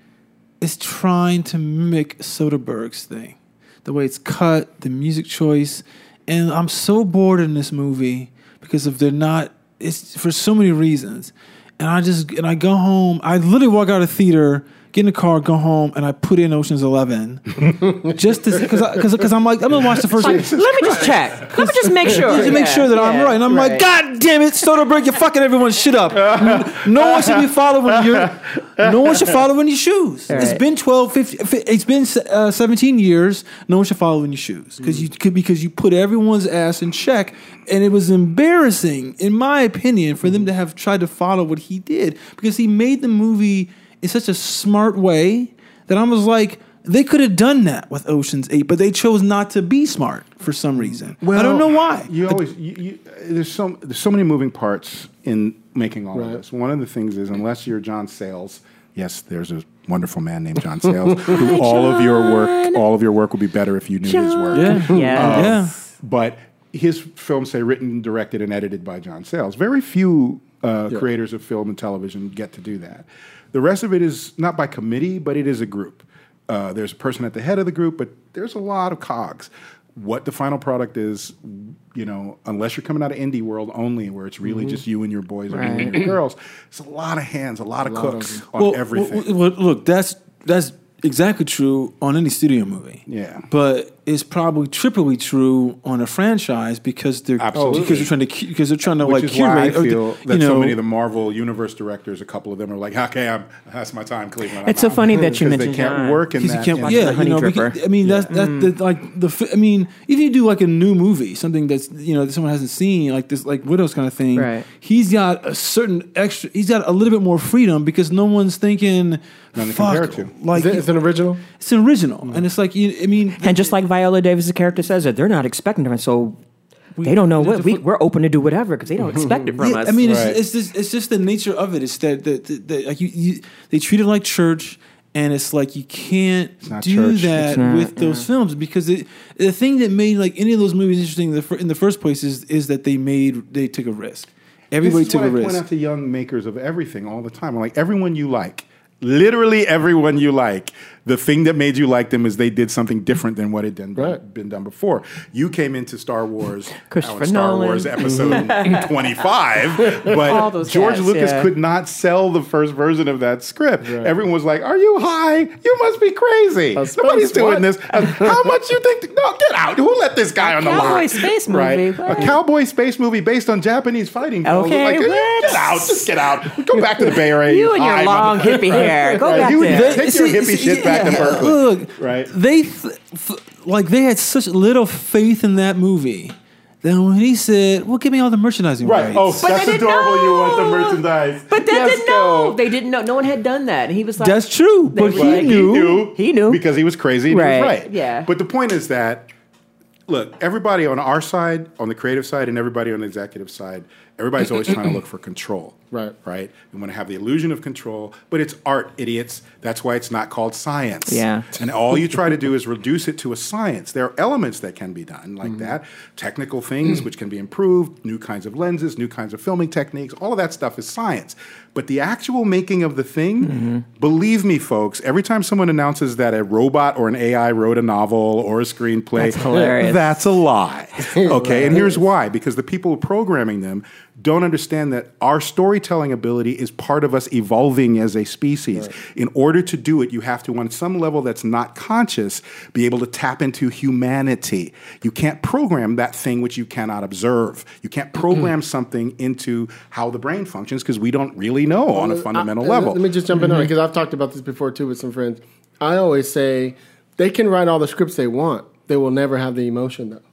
it's trying to mimic Soderbergh's thing, the way it's cut, the music choice, and I'm so bored in this movie because if they're not, it's for so many reasons, and I just and I go home, I literally walk out of the theater. Get in the car, go home, and I put in Ocean's Eleven just to because because I'm like I'm gonna watch the first. Let me just check. Let me just make sure. Just to make Yeah, sure that I'm yeah, right. And I'm like, right. God damn it, Soderbergh, you're fucking everyone's shit up. No one should be following your. No one should follow in your shoes. Right. It's been twelve, fifteen, it's been uh, seventeen years. No one should follow in your shoes because you could because you put everyone's ass in check, and it was embarrassing, in my opinion, for them to have tried to follow what he did because he made the movie in such a smart way that I was like, they could have done that with Ocean's Eight, but they chose not to be smart for some reason. I don't know why. You always you, you, there's so there's so many moving parts in making all Right. of this. One of the things is unless you're John Sayles, yes, there's a wonderful man named John Sayles who all of your work all of your work would be better if you knew his work. Yeah, Yeah. yeah. But his films say written, directed, and edited by John Sayles. Very few uh, Yeah. creators of film and television get to do that. The rest of it is not by committee, but it is a group. Uh, there's a person at the head of the group, but there's a lot of cogs. What the final product is, you know, unless you're coming out of indie world only, where it's really just you and your boys or you and Right. your girls, it's a lot of hands, a lot of lot cooks of- on Well, everything. well, well, look, that's that's exactly true on any studio movie. Yeah. but it's probably triply true on a franchise because they're Absolutely. because they're trying to cu- because they're trying to Which like is why I curate. or the- feel that you know, so many of the Marvel Universe directors, a couple of them are like, okay, I'm, that's my time, Cleveland. I'm It's so out." funny that you Because mentioned they can't John. work in Because you that. can't, in- yeah, the you Honey know. Dripper. Because, I mean, that's that's the, like the. fi- I mean, if you do like a new movie, something that's you know that someone hasn't seen, like this, like Widows kind of thing. Right. He's got a certain extra. He's got a little bit more freedom because no one's thinking. Nothing to Fuck, compare it to. like Is it, it's an original. it's an original, and it's like you, I mean, And just like Viola Davis' character says that they're not expecting them, so they don't know what we, we're open to do whatever because they don't expect it from Yeah, us. I mean, Right. it's, it's just it's just the nature of it. It's that that, that, that like you, you they treat it like church, and it's like you can't not do church. that It's not, with those films because it, the thing that made like any of those movies interesting in the, fir- in the first place is is that they made they took a risk. Everybody this is took what a I point risk. out to young makers of everything all the time. I'm like, everyone you like, literally everyone you like, the thing that made you like them is they did something different than what had been, Right. been done before. You came into Star Wars, Christopher uh, Star Nolan. Wars episode twenty-five, All but those George guys, Lucas yeah. could not sell the first version of that script. Everyone was like, are you high? You must be crazy. A space Nobody's doing what? this. Uh, How much you think? No, get out. Who let this guy on the cowboy line? space Right. movie. A What? cowboy space movie based on Japanese fighting films. Okay, Like, what? get out. Just get out. Go back to the Bay Area. You and your high long mother- hippie hair. Go Right. back You- there. Take your hippie shit back to Berkeley. Look, Right. They th- f- like they had such little faith in that movie. Then when he said, "Well, give me all the merchandising Right. rights," Oh, But that's they didn't adorable. You want the know. merchandise. But they Yes, didn't go. know. They didn't know. No one had done that. And he was like, that's true. They But were he like, knew. He knew. He knew. Because he was crazy and he Right, was right. yeah. But the point is that, look, everybody on our side, on the creative side, and everybody on the executive side, everybody's always trying to look for control. Right. Right? We want to have the illusion of control, but it's art, idiots. That's why it's not called science. Yeah. And all you try to do is reduce it to a science. There are elements that can be done like that, technical things which can be improved, new kinds of lenses, new kinds of filming techniques, all of that stuff is science. But the actual making of the thing, believe me, folks, every time someone announces that a robot or an A I wrote a novel or a screenplay, That's hilarious. that's a lie. Okay, and here's why. Because the people programming them don't understand that our storytelling ability is part of us evolving as a species. In order to do it, you have to, on some level that's not conscious, be able to tap into humanity. You can't program that thing which you cannot observe. You can't program something into how the brain functions because we don't really know on a fundamental I- level. Let me just jump in on it because I've talked about this before too with some friends. I always say they can write all the scripts they want. They will never have the emotion though.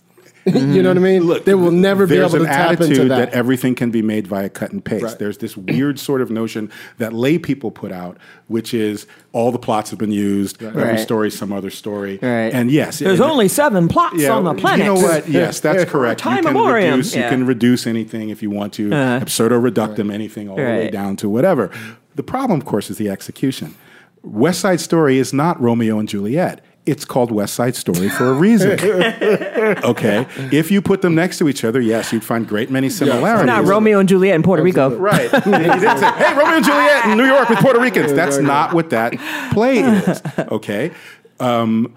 You know what I mean? Look, they will never be able to tap into that. There's an attitude that everything can be made via cut and paste. Right. There's this weird sort of notion that lay people put out, which is all the plots have been used, Right. every Right. story is some other story. Right. And yes, There's it- only seven plots yeah, on the planet. You know what? Yes, that's correct. Time you can memoriam. reduce, Yeah. you can reduce anything if you want to, Uh-huh. absurdo-reductum, anything all the way Right. down to whatever. The problem, of course, is the execution. West Side Story is not Romeo and Juliet. It's called West Side Story for a reason. Okay? If you put them next to each other, yes, you'd find great many similarities. Not Romeo and Juliet in Puerto Rico. Right. He didn't say, hey, Romeo and Juliet in New York with Puerto Ricans. That's not what that play is. Okay? Um,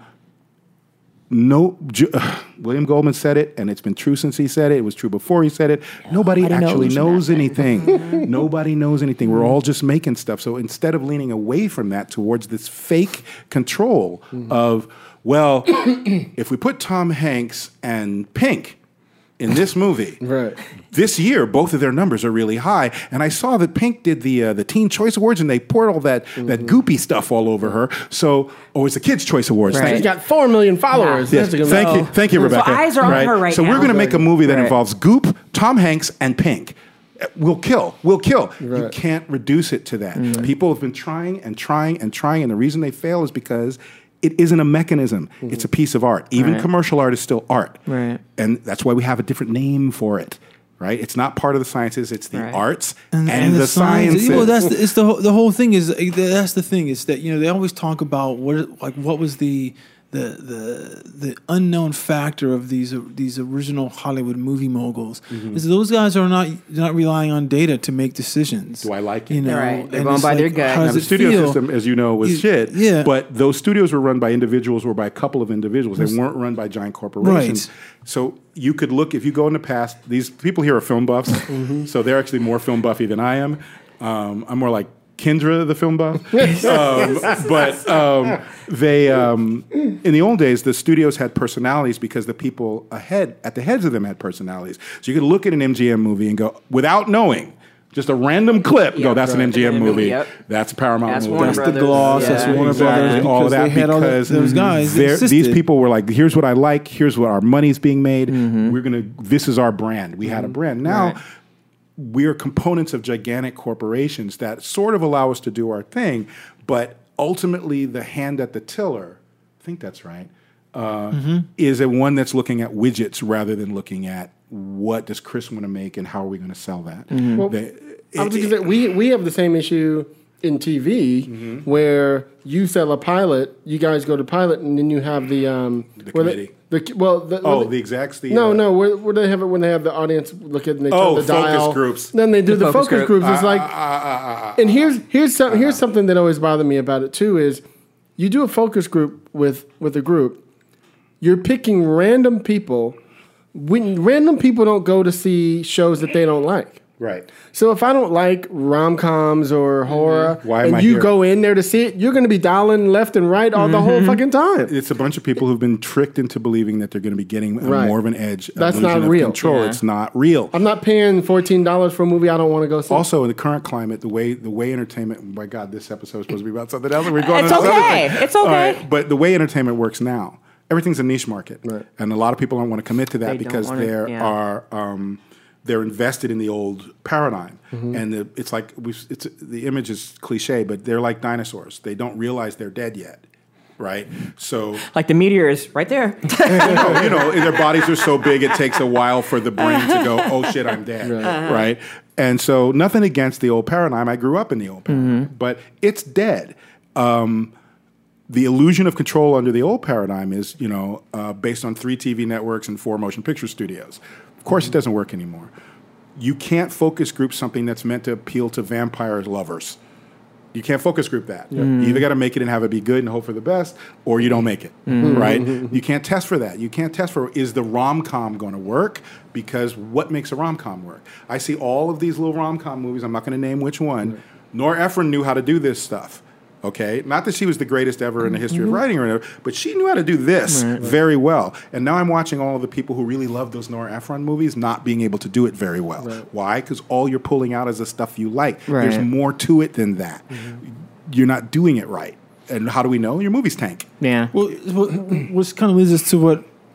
no, Ju- uh, William Goldman said it, and it's been true since he said it. It was true before he said it. Nobody, Nobody actually knows knows anything. Nobody knows anything. We're all just making stuff. So instead of leaning away from that towards this fake control of, well, if we put Tom Hanks and Pink in this movie, Right. this year both of their numbers are really high. And I saw that Pink did the uh, the Teen Choice Awards, and they poured all that that goopy stuff all over her. So, oh, it's the Kids Choice Awards. Right. She's got four million followers. Yes. That's a good Thank you, one. thank you, So Rebecca. eyes are on her right so now. we're going to make a movie that Right. involves Goop, Tom Hanks, and Pink. We'll kill. We'll kill. You Right. can't reduce it to that. Mm. People have been trying and trying and trying, and the reason they fail is because it isn't a mechanism. It's a piece of art. Even Right. commercial art is still art. Right. And that's why we have a different name for it. Right? It's not part of the sciences. It's the Right. arts and, the, sciences. Well, that's the, it's the whole- the whole thing is that's the thing is that you know they always talk about what like what was the the the the unknown factor of these these original Hollywood movie moguls Mm-hmm. is those guys are not not relying on data to make decisions. Do I like it? You know, Right. They're and going it's by their like, gut. How Now, does the it studio feel? system, as you know, was You- shit. yeah. But those studios were run by individuals or by a couple of individuals. They weren't run by giant corporations. Right. So you could look, if you go in the past, these people here are film buffs. So they're actually more film buffy than I am. Um, I'm more like Kendra, the film buff. um, but um, they, um, in the old days, the studios had personalities because the people ahead, at the heads of them had personalities. So you could look at an M G M movie and go, without knowing, just a random clip, go, Yep. that's an Right. M G M Yep. movie. Yep. That's a Paramount That's movie. Warner That's the Brothers. gloss. Yeah. That's Warner Exactly, Brothers. all of because that they had all because those guys. They they're- these insisted. people were like, here's what I like, here's what our money's being made. Mm-hmm. We're gonna, this is our brand. We had a brand. Now Right. we're components of gigantic corporations that sort of allow us to do our thing, but ultimately the hand at the tiller, I think that's right, uh, Mm-hmm. is a one that's looking at widgets rather than looking at what does Chris want to make and how are we going to sell that. Mm-hmm. Well, They- I was it- just gonna say, we we have the same issue in T V where you sell a pilot, you guys go to pilot, and then you have the um The where committee. They, the well, the, oh, where they- the execs. The, no, uh, no. Where, where they have it when they have the audience look at and they turn Oh, the focus dial. groups. Then they do the, The focus, focus groups. group. It's like, and here's here's some, here's something that always bothered me about it too is you do a focus group with with a group, you're picking random people. When random people don't go to see shows that they don't like. Right. So if I don't like rom coms or horror, Why am and I you here? go in there to see it, you're going to be dialing left and right all the whole fucking time. It's a bunch of people who've been tricked into believing that they're going to be getting a Right. more of an edge. That's illusion not of real. Control. Yeah. It's not real. I'm not paying fourteen dollars for a movie I don't want to go see. Also, in the current climate, the way the way entertainment. My God, this episode is supposed to be about something else. and We're going It's on this other okay. thing. It's All okay. right, but the way entertainment works now, everything's a niche market, Right. and a lot of people don't want to commit to that They don't because wanna- there yeah. are. Um, they're invested in the old paradigm, Mm-hmm. and the, it's like we've, it's the image is cliche, but they're like dinosaurs. They don't realize they're dead yet, right? So Like the meteor is right there. no, you know, their bodies are so big it takes a while for the brain to go, oh shit, I'm dead, right? And so, nothing against the old paradigm. I grew up in the old paradigm, but it's dead. Um, the illusion of control under the old paradigm is, you know, uh, based on three T V networks and four motion picture studios. Of course, it doesn't work anymore. You can't focus group something that's meant to appeal to vampire lovers. You can't focus group that. You either got to make it and have it be good and hope for the best, or you don't make it, right? You can't test for that. You can't test for, is the rom-com going to work? Because what makes a rom-com work? I see all of these little rom-com movies. I'm not going to name which one. Nora Ephron knew how to do this stuff. Okay, not that she was the greatest ever in the history of writing or whatever, but she knew how to do this very well. And now I'm watching all of the people who really love those Nora Ephron movies not being able to do it very well. Why? Because all you're pulling out is the stuff you like. Right. There's more to it than that. You're not doing it right. And how do we know? Your movies tank. Yeah. Well, what- which kind of leads us to what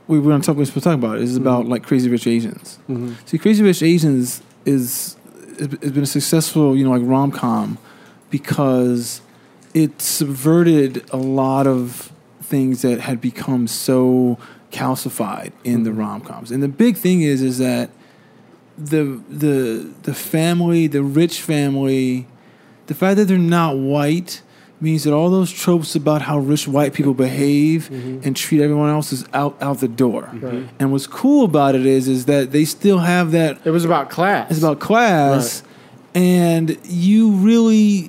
we were on top we're supposed to talk about is about like Crazy Rich Asians. Mm-hmm. See, Crazy Rich Asians is has been a successful, you know, like rom com because it subverted a lot of things that had become so calcified in mm-hmm. the rom coms. And the big thing is is that the the the family, the rich family, the fact that they're not white means that all those tropes about how rich white people behave mm-hmm. and treat everyone else is out, out the door. Right. And what's cool about it is is that they still have that. It was about class. It's about class. Right. And you really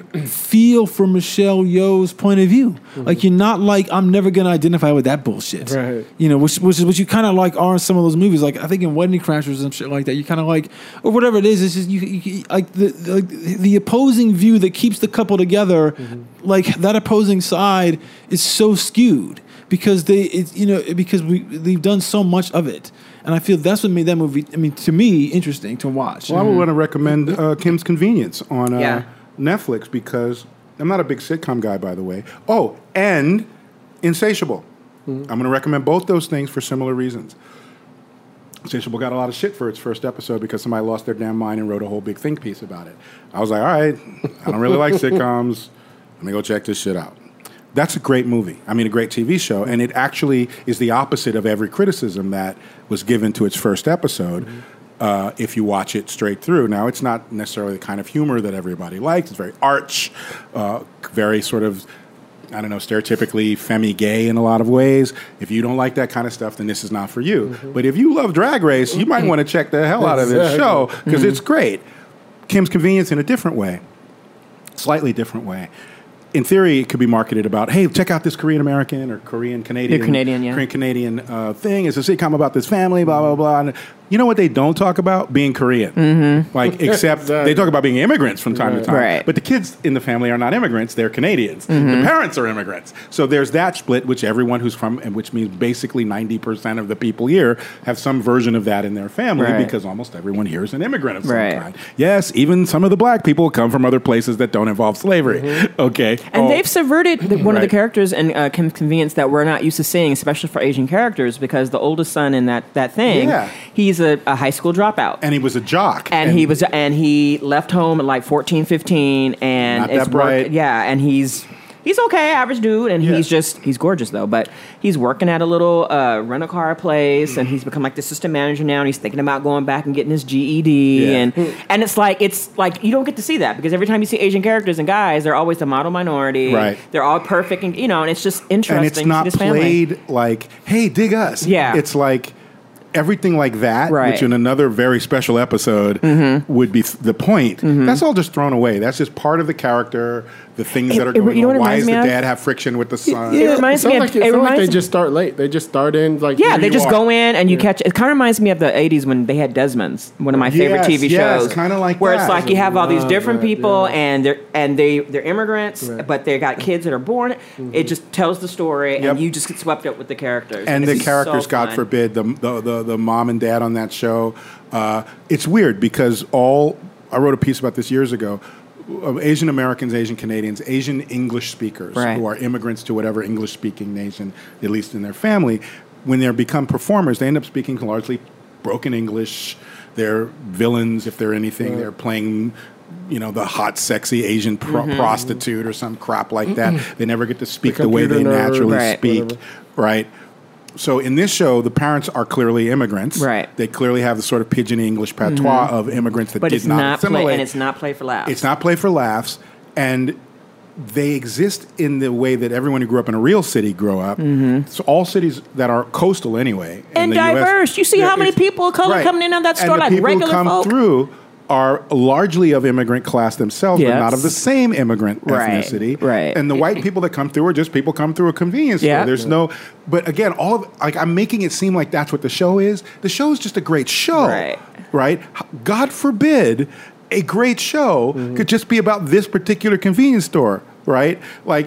feel from Michelle Yeoh's point of view. Mm-hmm. Like, you're not like, I'm never going to identify with that bullshit. Right. You know, which, which is what you kind of like are in some of those movies. Like, I think in Wedding Crashers and shit like that, you kind of like, or whatever it is, it's just, you, you like, the, the the opposing view that keeps the couple together, mm-hmm. like, that opposing side is so skewed because they, it's, you know, because we, they've done so much of it. And I feel that's what made that movie, I mean, to me, interesting to watch. Well, mm-hmm. I would want to recommend uh, Kim's Convenience on uh, yeah. Netflix because I'm not a big sitcom guy, by the way. Oh, and Insatiable. Mm-hmm. I'm going to recommend both those things for similar reasons. Insatiable got a lot of shit for its first episode because somebody lost their damn mind and wrote a whole big think piece about it. I was like, all right, I don't really like sitcoms. Let me go check this shit out. That's a great movie. I mean, a great T V show. And it actually is the opposite of every criticism that was given to its first episode. Mm-hmm. Uh, if you watch it straight through. Now, it's not necessarily the kind of humor that everybody likes. It's very arch, uh, very sort of, I don't know, stereotypically femi-gay in a lot of ways. If you don't like that kind of stuff, then this is not for you. Mm-hmm. But if you love Drag Race, you might want to check the hell out of this show because mm-hmm. it's great. Kim's Convenience in a different way, slightly different way. In theory, it could be marketed about, hey, check out this Korean American or Korean Canadian, Canadian, yeah. Korean Canadian uh, thing. It's a sitcom about this family, blah blah blah. And you know what they don't talk about? Being Korean, mm-hmm. like except they talk about being immigrants from time right. to time. Right. But the kids in the family are not immigrants; they're Canadians. Mm-hmm. The parents are immigrants. So there's that split, which everyone who's from, and which means basically ninety percent of the people here have some version of that in their family right. because almost everyone here is an immigrant of some right. kind. Yes, even some of the black people come from other places that don't involve slavery. Mm-hmm. Okay, and oh. they've subverted the, one right. of the characters in uh, Kim's Convenience that we're not used to seeing, especially for Asian characters, because the oldest son in that, that thing, yeah. he's a, a high school dropout. And he was a jock. And, and he was, and he left home at like fourteen, fifteen, and not it's that bright. Work, yeah, and he's he's okay, average dude, and yeah. he's just he's gorgeous though. But he's working at a little uh, rent a car place, and he's become like the assistant manager now, and he's thinking about going back and getting his G E D, yeah. and and it's like it's like you don't get to see that because every time you see Asian characters and guys, they're always the model minority, right? They're all perfect, and you know, and it's just interesting. And it's not to see this played family. like, hey, dig us. Yeah, it's like. Everything like that, right. which in another very special episode mm-hmm. would be th- the point, mm-hmm. that's all just thrown away. That's just part of the character, the things it, that are it, going you know on. Why does the of? dad have friction with the son? It reminds it me of, like, it, it it reminds like they me, just start late. They just start in like yeah, they just are. go in and you yeah. catch. It kind of reminds me of the eighties when they had Desmond's, one of my favorite yes, T V yes, shows. kind of like where that. it's like you have all these different right, people yeah. and they're and they they're immigrants, right. but they got kids that are born. Mm-hmm. It just tells the story, yep. and you just get swept up with the characters. And it's the characters, so God fun. forbid, the, the the the mom and dad on that show. Uh, it's weird because all I wrote a piece about this years ago. Of Asian Americans, Asian Canadians, Asian English speakers right. who are immigrants to whatever English speaking nation, at least in their family, when they become performers, they end up speaking largely broken English. They're villains, if they're anything. Right. They're playing, you know, the hot, sexy Asian pro- mm-hmm. prostitute or some crap like that. Mm-hmm. They never get to speak the, the way they nerd, naturally right. speak, whatever. right? So in this show, the parents are clearly immigrants. Right. They clearly have the sort of pidgin English patois mm-hmm. of immigrants that but did it's not, not assimilate. play, and it's not play for laughs. It's not play for laughs, and they exist in the way that everyone who grew up in a real city grew up. Mm-hmm. So all cities that are coastal anyway, and in the diverse. U S, you see how many it's- people of color right. coming in on that store, and the like people regular who come folk. through are largely of immigrant class themselves, Yes. but not of the same immigrant Right, ethnicity. right. And the white people that come through are just people come through a convenience store. Yeah. There's no, but again, all of like I'm making it seem like that's what the show is. The show is just a great show, Right. Right? God forbid a great show mm-hmm. could just be about this particular convenience store, right? Like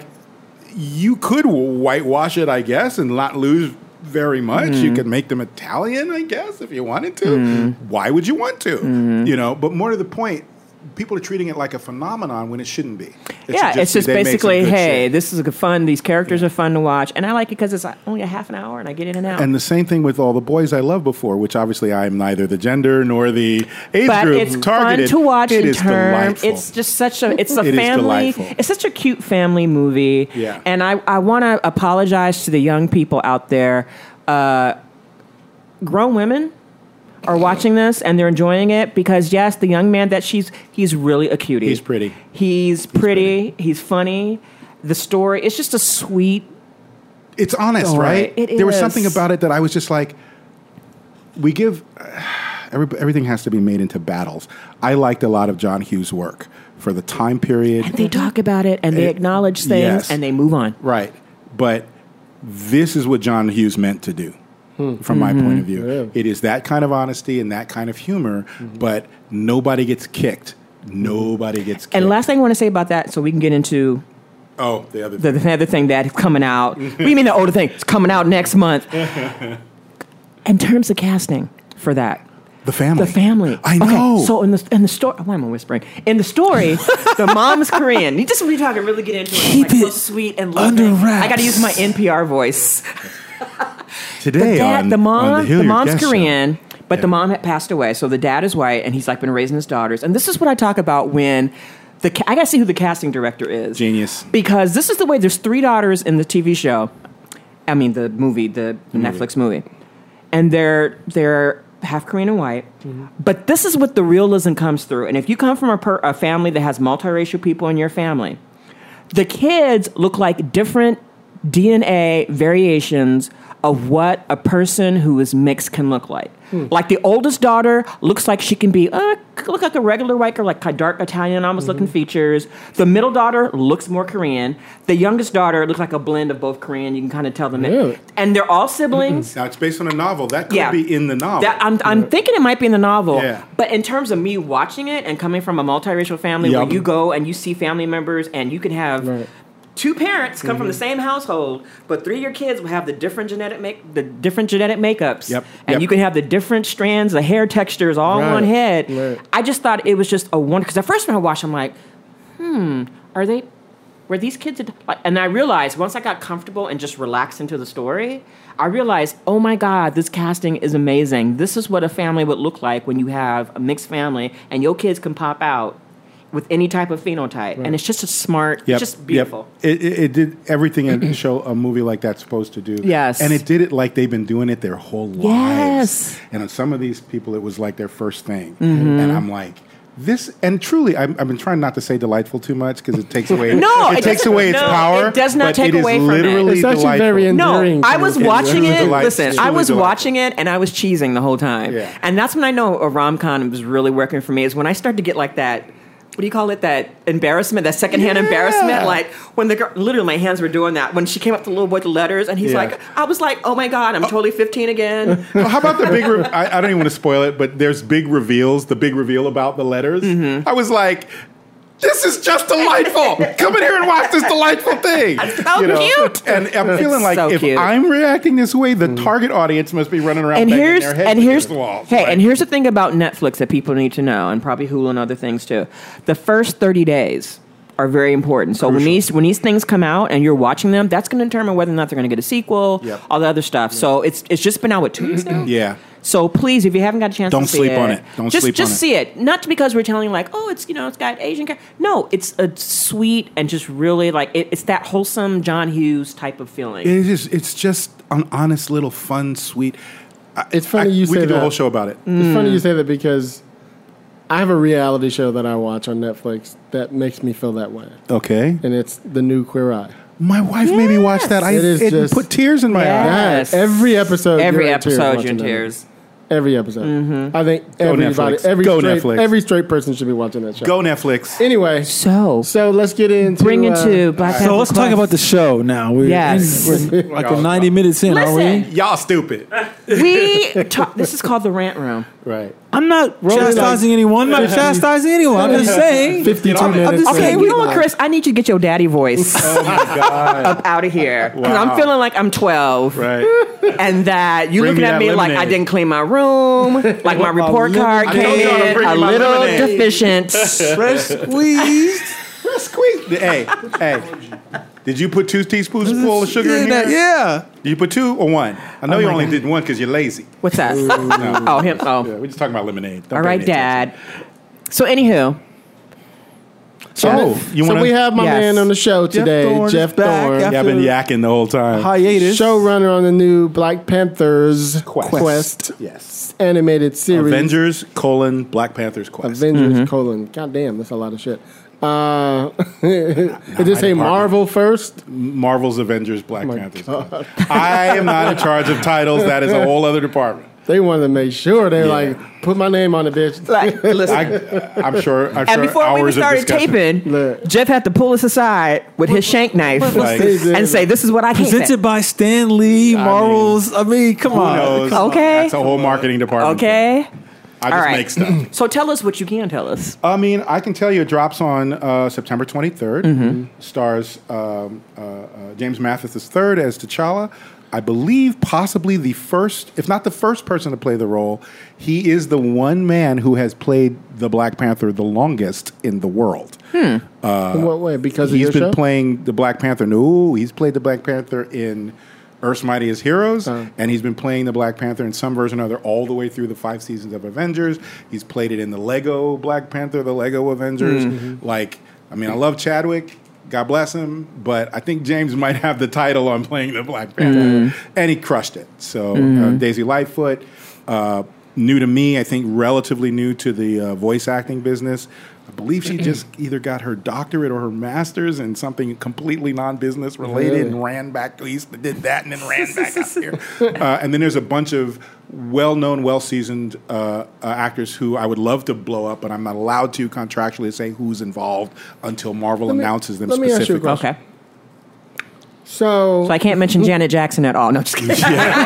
you could whitewash it, I guess, and not lose very much. Mm. You could make them Italian, I guess, if you wanted to. Mm. Why would you want to? Mm. You know, but more to the point, people are treating it like a phenomenon when it shouldn't be. yeah, just- it's just they make some basically, good hey, shit. this is a fun. These characters are fun to watch, and I like it because it's like only a half an hour, and I get in and out. And the same thing with All the Boys I Loved Before, which obviously I'm neither the gender nor the age but group it's targeted. fun to watch It in is term. delightful. It's just such a. It's a It is family. delightful. It's such a cute family movie. Yeah. And I I want to apologize to the young people out there. Uh, grown women are watching this and they're enjoying it because yes, the young man that she's he's really a cutie. He's pretty. He's pretty. He's funny. The story. It's just a sweet. It's honest, All right? right. It there was is. something about it that I was just like, we give every, everything has to be made into battles. I liked a lot of John Hughes' work for the time period. And they talk about it and they It- acknowledge things yes. and they move on. Right. But this is what John Hughes meant to do, from my point of view. Yeah. It is that kind of honesty and that kind of humor, but nobody gets kicked. Nobody gets kicked. And last thing I want to say about that, so we can get into oh, the other the, thing. the other thing that is coming out. What do you mean the older thing? It's coming out next month. In terms of casting for that, The family. the family. I know. Okay, so in the in the story, why am I whispering? In the story, the mom's Korean. You just when you talk and really get into it. It's Keep like so it sweet and under loving. wraps. I got to use my N P R voice. Today The dad, on, the mom, on the, the, Hilliard mom's Guest Show. Korean, but the Yeah. mom had passed away. So the dad is white, and he's like been raising his daughters. And this is what I talk about when the ca- I got to see who the casting director is. Genius. Because this is the way. There's three daughters in the T V show. I mean, the movie, the, the Netflix movie, and they're they're half Korean and white. But this is what the realism comes through. And if you come from a, per, a family that has multiracial people in your family, the kids look like different D N A variations of what a person who is mixed can look like. Like the oldest daughter looks like she can be uh, look like a regular white girl, like kind of dark Italian, almost looking features. The middle daughter looks more Korean. The youngest daughter looks like a blend of both Korean. You can kind of tell them. Really? And they're all siblings. Now, it's based on a novel. That could Yeah. be in the novel. That, I'm, I'm thinking it might be in the novel. Yeah. But in terms of me watching it and coming from a multiracial family Yup. where you go and you see family members and you can have Right. two parents come from the same household, but three of your kids will have the different genetic make the different genetic makeups. Yep. And Yep. you can have the different strands, the hair textures all Right. on head. Right. I just thought it was just a wonder because at first when I watched, I'm like, hmm, are they were these kids ad- like, and I realized once I got comfortable and just relaxed into the story, I realized, oh my God, this casting is amazing. This is what a family would look like when you have a mixed family and your kids can pop out with any type of phenotype. And it's just a smart, Yep, it's just beautiful. Yep. It, it, it did everything a show a movie like that's supposed to do. Yes. and it did it like they've been doing it their whole lives. Yes. And on some of these people, it was like their first thing. Mm-hmm. And I'm like, this. And truly, I'm, I've been trying not to say delightful too much because it takes away. No, it, it takes doesn't- away its no, power. it does not but take it is away from it. literally It's actually delightful. very No, enduring. I to was the kids. watching really it. delight- Listen, it's I really was delightful. watching it and I was cheesing the whole time. Yeah. And that's when I know a rom com was really working for me. Is when I start to get like that. What do you call it? That embarrassment, that secondhand Yeah. embarrassment. Like when the girl, literally, my hands were doing that when she came up to the little boy with the letters, and he's Yeah. like, I was like, oh my God, I'm totally fifteen again. Well, how about the big? Re- I, I don't even want to spoil it, but there's big reveals. The big reveal about the letters. Mm-hmm. I was like, "This is just delightful! Come in here and watch this delightful thing." so cute. And I'm feeling like so if cute. I'm reacting this way, the target audience must be running around and banging here's their heads and here's against the walls. hey, Like, and here's the thing about Netflix that people need to know, and probably Hulu and other things too. The first thirty days are very important. So when Crucial. these when these things come out and you're watching them, that's going to determine whether or not they're going to get a sequel, Yep. all the other stuff. So it's it's just been out with two weeks now. yeah. So please, if you haven't got a chance Don't to see sleep it, on it. Don't just sleep just on it. see it. Not because we're telling you like, oh, it's you know, it's got Asian. Char-. No, it's a sweet and just really like it, it's that wholesome John Hughes type of feeling. It is. It's just an honest little fun, sweet. I- It's funny I- you we say could do a that. whole show about it. It's funny you say that because I have a reality show that I watch on Netflix that makes me feel that way, Okay. and it's The New Queer Eye. My wife made me watch that. I It is it just- put tears in my Yeah. eyes. That, every episode, Every you're in tears episode, you're watching in that. tears. Every episode. I think Go everybody, Netflix. every Go straight, Netflix. every straight person should be watching that show. Go Netflix. Anyway, So so let's get into bring uh, into Black Panther. So let's talk Quest. about the show now. We're, Yes. in, we're like a ninety minutes in, aren't we? Listen. Y'all stupid. We talk, this is called the rant room. right. I'm not Rolling chastising anyone. I'm not chastising anyone. I'm just saying. fifty-two I'm minutes. just Okay, saying, you know what, Chris? I need you to get your daddy voice Oh my god. up out of here because Wow. I'm feeling like I'm twelve, Right. and that you Bring looking me at that me like lemonade. I didn't clean my room, like my report card I told came you I was in bringing a my little lemonade. deficient. Fresh squeezed. Squeak. Hey, hey. Did you put two teaspoons full of sugar yeah, in that- here? yeah. Did you put two or one? I know Oh you my only God. did one because you're lazy. What's that? No. Oh, him. Oh. Yeah, we're just talking about lemonade. Don't All pay right, any attention. Dad. So, anywho, Oh, you so want we have my Yes. man on the show Jeff today, Thorne is Jeff back Thorne, after- Yeah, I've been yakking the whole time. Hiatus. showrunner on the new Black Panthers Quest. Quest, Yes. animated series. Avengers colon Black Panther's Quest. Avengers Mm-hmm. colon. God damn, that's a lot of shit. Uh, it my just say department. Marvel first. Marvel's Avengers Black Oh my Panther's Quest. I am not in charge of titles. That is a whole other department. They wanted to make sure they're Yeah. like, put my name on it, bitch. like, listen. I, I'm sure. I'm and sure before we even hours of started discussion. taping, Look. Jeff had to pull us aside with his shank knife Like, and say, "This is what I can't say." Presented by Stan Lee, Marvel's. I mean, come Who on. knows? Okay. That's a whole marketing department. Okay. I All just right. make stuff. So tell us what you can tell us. I mean, I can tell you it drops on uh, September twenty-third. Mm-hmm. Stars um, uh, uh, James Mathis the third as T'Challa. I believe possibly the first, if not the first person to play the role. He is the one man who has played the Black Panther the longest in the world. In what way? Because of He's your been show? playing the Black Panther. No, he's played the Black Panther in Earth's Mightiest Heroes, Oh. and he's been playing the Black Panther in some version or other all the way through the five seasons of Avengers. He's played it in the Lego Black Panther, the Lego Avengers. Mm-hmm. Like, I mean, I love Chadwick. God bless him, but I think James might have the title on playing the Black Panther, Mm-hmm. and he crushed it. So uh, Daisy Lightfoot, uh, new to me, I think relatively new to the uh, voice acting business. I believe she just either got her doctorate or her master's in something completely non-business related Really? and ran back to East, did that, and then ran back up here. Uh, and then there's a bunch of well-known, well-seasoned uh, uh, actors who I would love to blow up, but I'm not allowed to contractually say who's involved until Marvel me- announces them let me ask you a specifically. question. Okay. So, So I can't mention Janet Jackson at all. No, just kidding.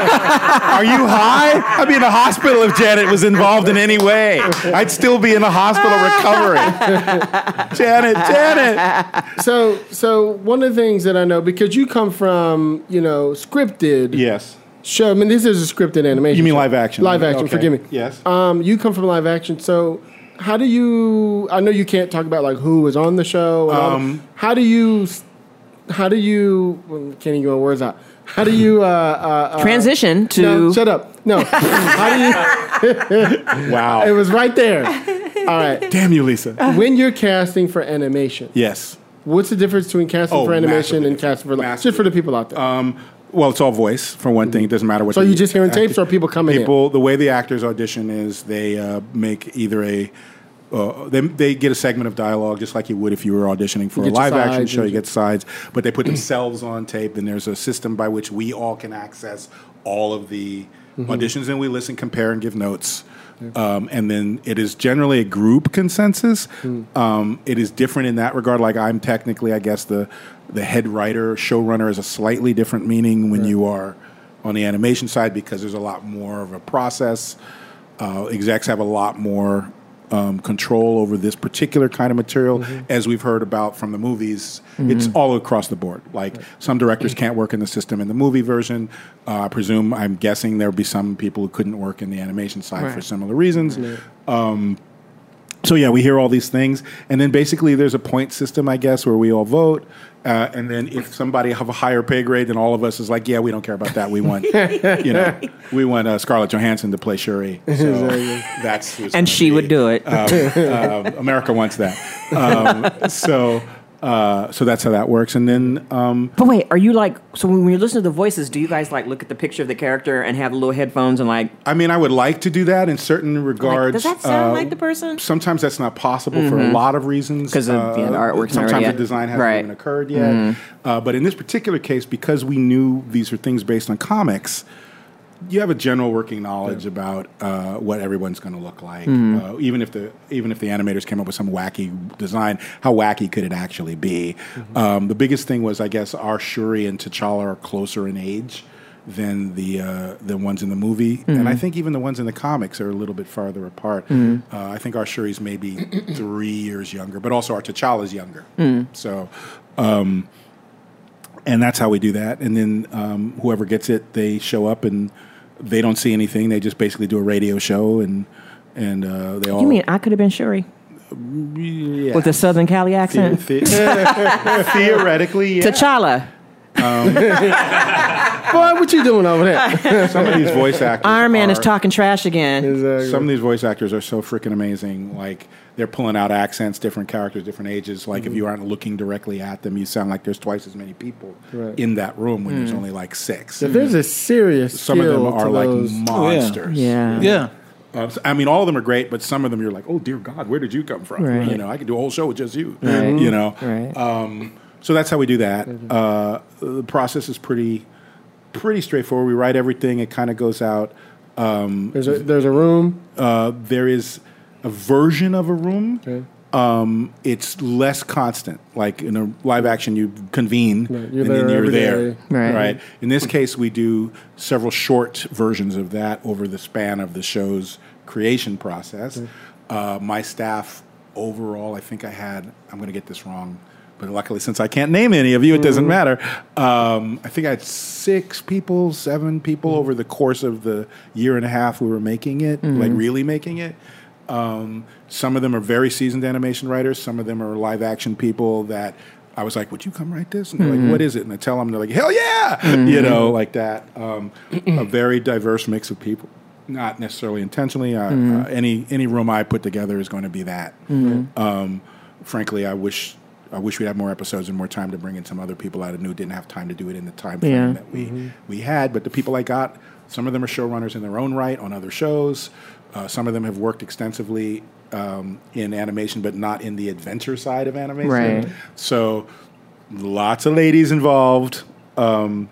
Are you high? I'd be in the hospital if Janet was involved in any way. I'd still be in the hospital recovering. Janet, Janet. so, so one of the things that I know, because you come from, you know, scripted Yes. show. I mean, this is a scripted animation. You mean show. live action? Live action. Okay. Forgive me. Yes. Um, you come from live action, so how do you? I know you can't talk about like who was on the show. And all Um, that. How do you? How do you? Well, can't even get my words out. How do you? Uh, uh, uh, Transition to. No, shut up. No. How do you? Wow. It was right there. All right. Damn you, Lisa. When you're casting for animation, Yes. what's the difference between casting Oh, for animation massively and casting for live? Massively. Just for the people out there. Um, well, it's all voice for one thing. It doesn't matter what. So the you just hearing actor- tapes or people coming in? People. The way the actors audition is they uh, make either a. Uh, they, they get a segment of dialogue just like you would if you were auditioning for You a get your live action sides show. and- You get sides, but they put themselves on tape. And there's a system by which we all can access all of the Mm-hmm. auditions, and we listen, compare, and give notes. Um, and then it is generally a group consensus. Hmm. Um, it is different in that regard. Like I'm technically, I guess the the head writer, showrunner is a slightly different meaning when you are on the animation side because there's a lot more of a process. Uh, execs have a lot more um, control over this particular kind of material, Mm-hmm. as we've heard about from the movies. It's all across the board. Like some directors can't work in the system in the movie version. Uh, I presume, I'm guessing there'll be some people who couldn't work in the animation side for Right. similar reasons. Um, so yeah, we hear all these things, and then basically there's a point system, I guess, where we all vote. Uh, and then if somebody have a higher pay grade than all of us is like, yeah, we don't care about that. We want, you know, we want uh, Scarlett Johansson to play Shuri. So that's who's And gonna she be. would do it. Um, America wants that. Um, so, uh, so that's how that works. And then, um, But wait, are you like, so when you listen to the voices, do you guys like look at the picture of the character and have little headphones and like, I mean, I would like to do that in certain regards. does that sound Uh, like the person? Sometimes that's not possible for a lot of reasons. 'Cause of, yeah, the artwork's not Sometimes ready the yet. design hasn't Right. even occurred yet. Uh, but in this particular case, because we knew these are things based on comics, you have a general working knowledge about uh, what everyone's going to look like. Uh, even if the even if the animators came up with some wacky design, how wacky could it actually be? Um, the biggest thing was, I guess, our Shuri and T'Challa are closer in age than the uh, the ones in the movie, and I think even the ones in the comics are a little bit farther apart. Uh, I think our Shuri's maybe three years younger, but also our T'Challa's younger. So. Um, and that's how we do that. And then um, whoever gets it, they show up and they don't see anything. They just basically do a radio show, and and uh, they all. you mean I could have been Shuri? Yeah. With a Southern Cali accent? The- the- theoretically, yeah. T'Challa. Boy, what you doing over there? Some of these voice actors. Iron Man are, is talking trash again. Exactly. Some of these voice actors are so freaking amazing. Like they're pulling out accents, different characters, different ages. Like if you aren't looking directly at them, you sound like there's twice as many people Right. in that room when there's only like six. If there's a serious Some of them skill are to like those, monsters. Yeah. Yeah. Uh, so- I mean, all of them are great, but some of them you're like, oh dear God, where did you come from? Right. You know, I could do a whole show with just you. Right. You know, Right. um, so that's how we do that. Uh, the process is pretty, pretty straightforward. We write everything. It kind of goes out. there's a there's a room. Uh, there is a version of a room. Okay. Um, it's less constant. Like in a live action, you convene Right, you're and there then you're every there. day. Right. In this case, we do several short versions of that over the span of the show's creation process. Uh, my staff overall, I think I had, I'm going to get this wrong, but luckily since I can't name any of you, it doesn't matter. Um, I think I had six people, seven people over the course of the year and a half we were making it, like really making it. Um, some of them are very seasoned animation writers. Some of them are live action people that I was like, would you come write this? And they're like, what is it? And I tell them, they're like, hell yeah! You know, like that. Um, a very diverse mix of people. Not necessarily intentionally. Uh, uh, any any room I put together is going to be that. Um, frankly, I wish I wish we'd have more episodes and more time to bring in some other people I knew didn't have time to do it in the time frame Yeah. that we we had. But the people I got, some of them are showrunners in their own right on other shows. Uh, some of them have worked extensively um, in animation, but not in the adventure side of animation. Right. So lots of ladies involved. Um,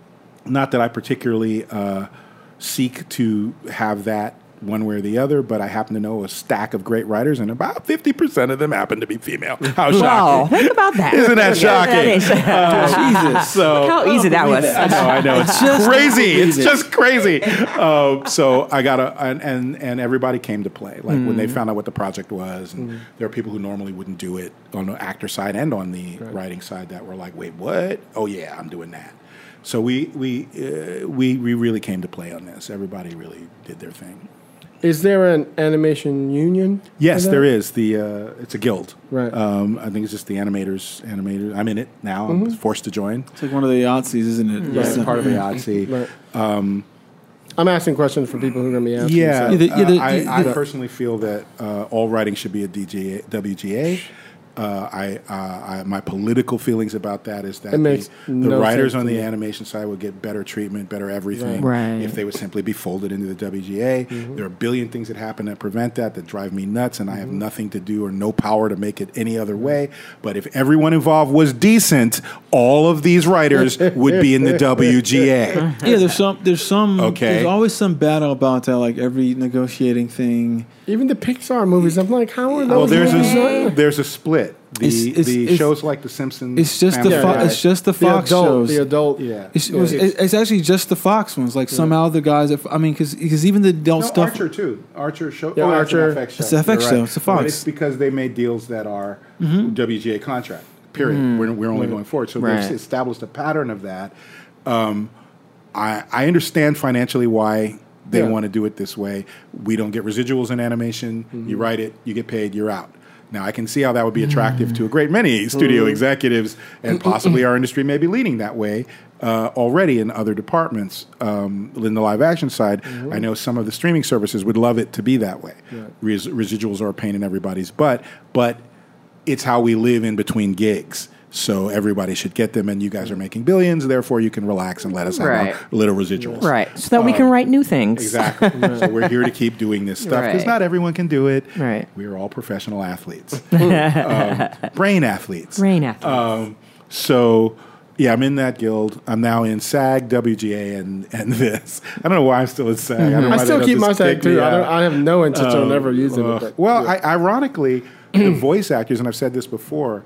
not that I particularly uh, seek to have that one way or the other, but I happen to know a stack of great writers, and about fifty percent of them happen to be female. How Wow, shocking. think about that. Isn't that shocking? That is- Jesus. So Look how easy that was. I know, I know. It's just crazy. It's just crazy. Um, so I got to, and, and and everybody came to play. Like when they found out what the project was, and there are people who normally wouldn't do it on the actor side and on the writing side that were like, wait, what? Oh yeah, I'm doing that. So we we uh, we we really came to play on this. Everybody really did their thing. Is there an animation union? Yes, for that? there is. The uh, it's a guild. Right. Um, I think it's just the animators. Animators. I'm in it now. I'm forced to join. It's like one of the Yahtzees, isn't it? Yeah, It's, uh, part of the I O T C. Right. I'm asking questions for people who are going to be asking. Yeah, Yeah, the- yeah, the- uh, I, the- I the- personally feel that uh, all writing should be a D G A, W G A. Uh, I, uh, I, my political feelings about that is that It makes the, the no writers sense on to the me. animation side would get better treatment, better everything, Right. if they would simply be folded into the W G A. Mm-hmm. There are a billion things that happen that prevent that, that drive me nuts, and I have Mm-hmm. nothing to do or no power to make it any other way. But if everyone involved was decent, all of these writers would be in the W G A. yeah, there's some. There's some. Okay. There's always some battle about that. Like every negotiating thing. Even the Pixar movies, I'm like, how are those Well, there's movies a done? there's a split. The It's- it's- the it's- shows like The Simpsons. It's just the. Family Fo- Guy. It's just the The Fox adult, shows. the adult. yeah. It's, it was, It's- it's actually just the Fox ones. Like somehow the guys. That, I mean, because even the adult No, stuff. Archer too. Archer show. Yeah, oh, Archer. It's an F X show. It's the F X You're show. right. It's the Fox. But it's because they made deals that are W G A contract. Period. We're, we're only going forward. So Right. they've established a pattern of that. Um, I I understand financially why they Yeah. want to do it this way. We don't get residuals in animation. You write it, you get paid, you're out. Now, I can see how that would be attractive to a great many studio executives, and possibly our industry may be leaning that way uh, already in other departments. Um, in the live action side, I know some of the streaming services would love it to be that way. Res- residuals are a pain in everybody's butt, but it's how we live in between gigs. So everybody should get them, and you guys are making billions, therefore you can relax and let us have Right. our little residuals. Right. So that we can write new things. Exactly. So we're here to keep doing this stuff because Right. not everyone can do it. Right. We are all professional athletes, um, brain athletes. Brain athletes. Um, so, yeah, I'm in that guild. I'm now in SAG, W G A, and and this. I don't know why I'm still in SAG. I, don't know I why still they keep don't my just tag kick me too. I, don't, out. I have no intention of Um, never using uh, it. But, well, yeah. I, ironically, the voice actors, and I've said this before,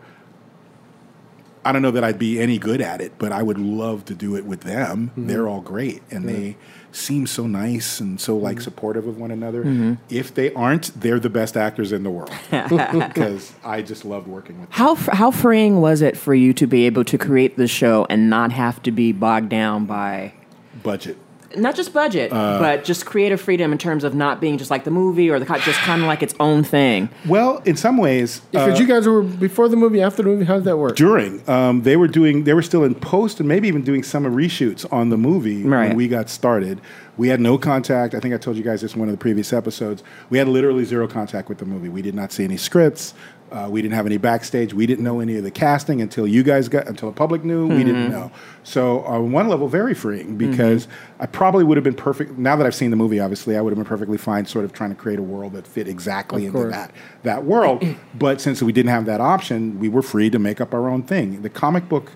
I don't know that I'd be any good at it, but I would love to do it with them. Mm-hmm. They're all great, and they seem so nice and so like supportive of one another. If they aren't, they're the best actors in the world because I just loved working with them. How f- how freeing was it for you to be able to create the show and not have to be bogged down by? Budget. Not just budget, Uh, but just creative freedom in terms of not being just like the movie or the co- just kind of like its own thing. Well, in some ways, Because uh, you guys were before the movie, after the movie. How does that work? during um, they were doing they were still in post and maybe even doing summer reshoots on the movie Right. when we got started. We had no contact. I think I told you guys this in one of the previous episodes. We had literally zero contact with the movie. We did not see any scripts. Uh, we didn't have any backstage. We didn't know any of the casting until you guys got until the public knew. We didn't know. So on one level, very freeing because I probably would have been perfect. Now that I've seen the movie, obviously, I would have been perfectly fine, sort of trying to create a world that fit exactly Of into course. that that world. But since we didn't have that option, we were free to make up our own thing. The comic book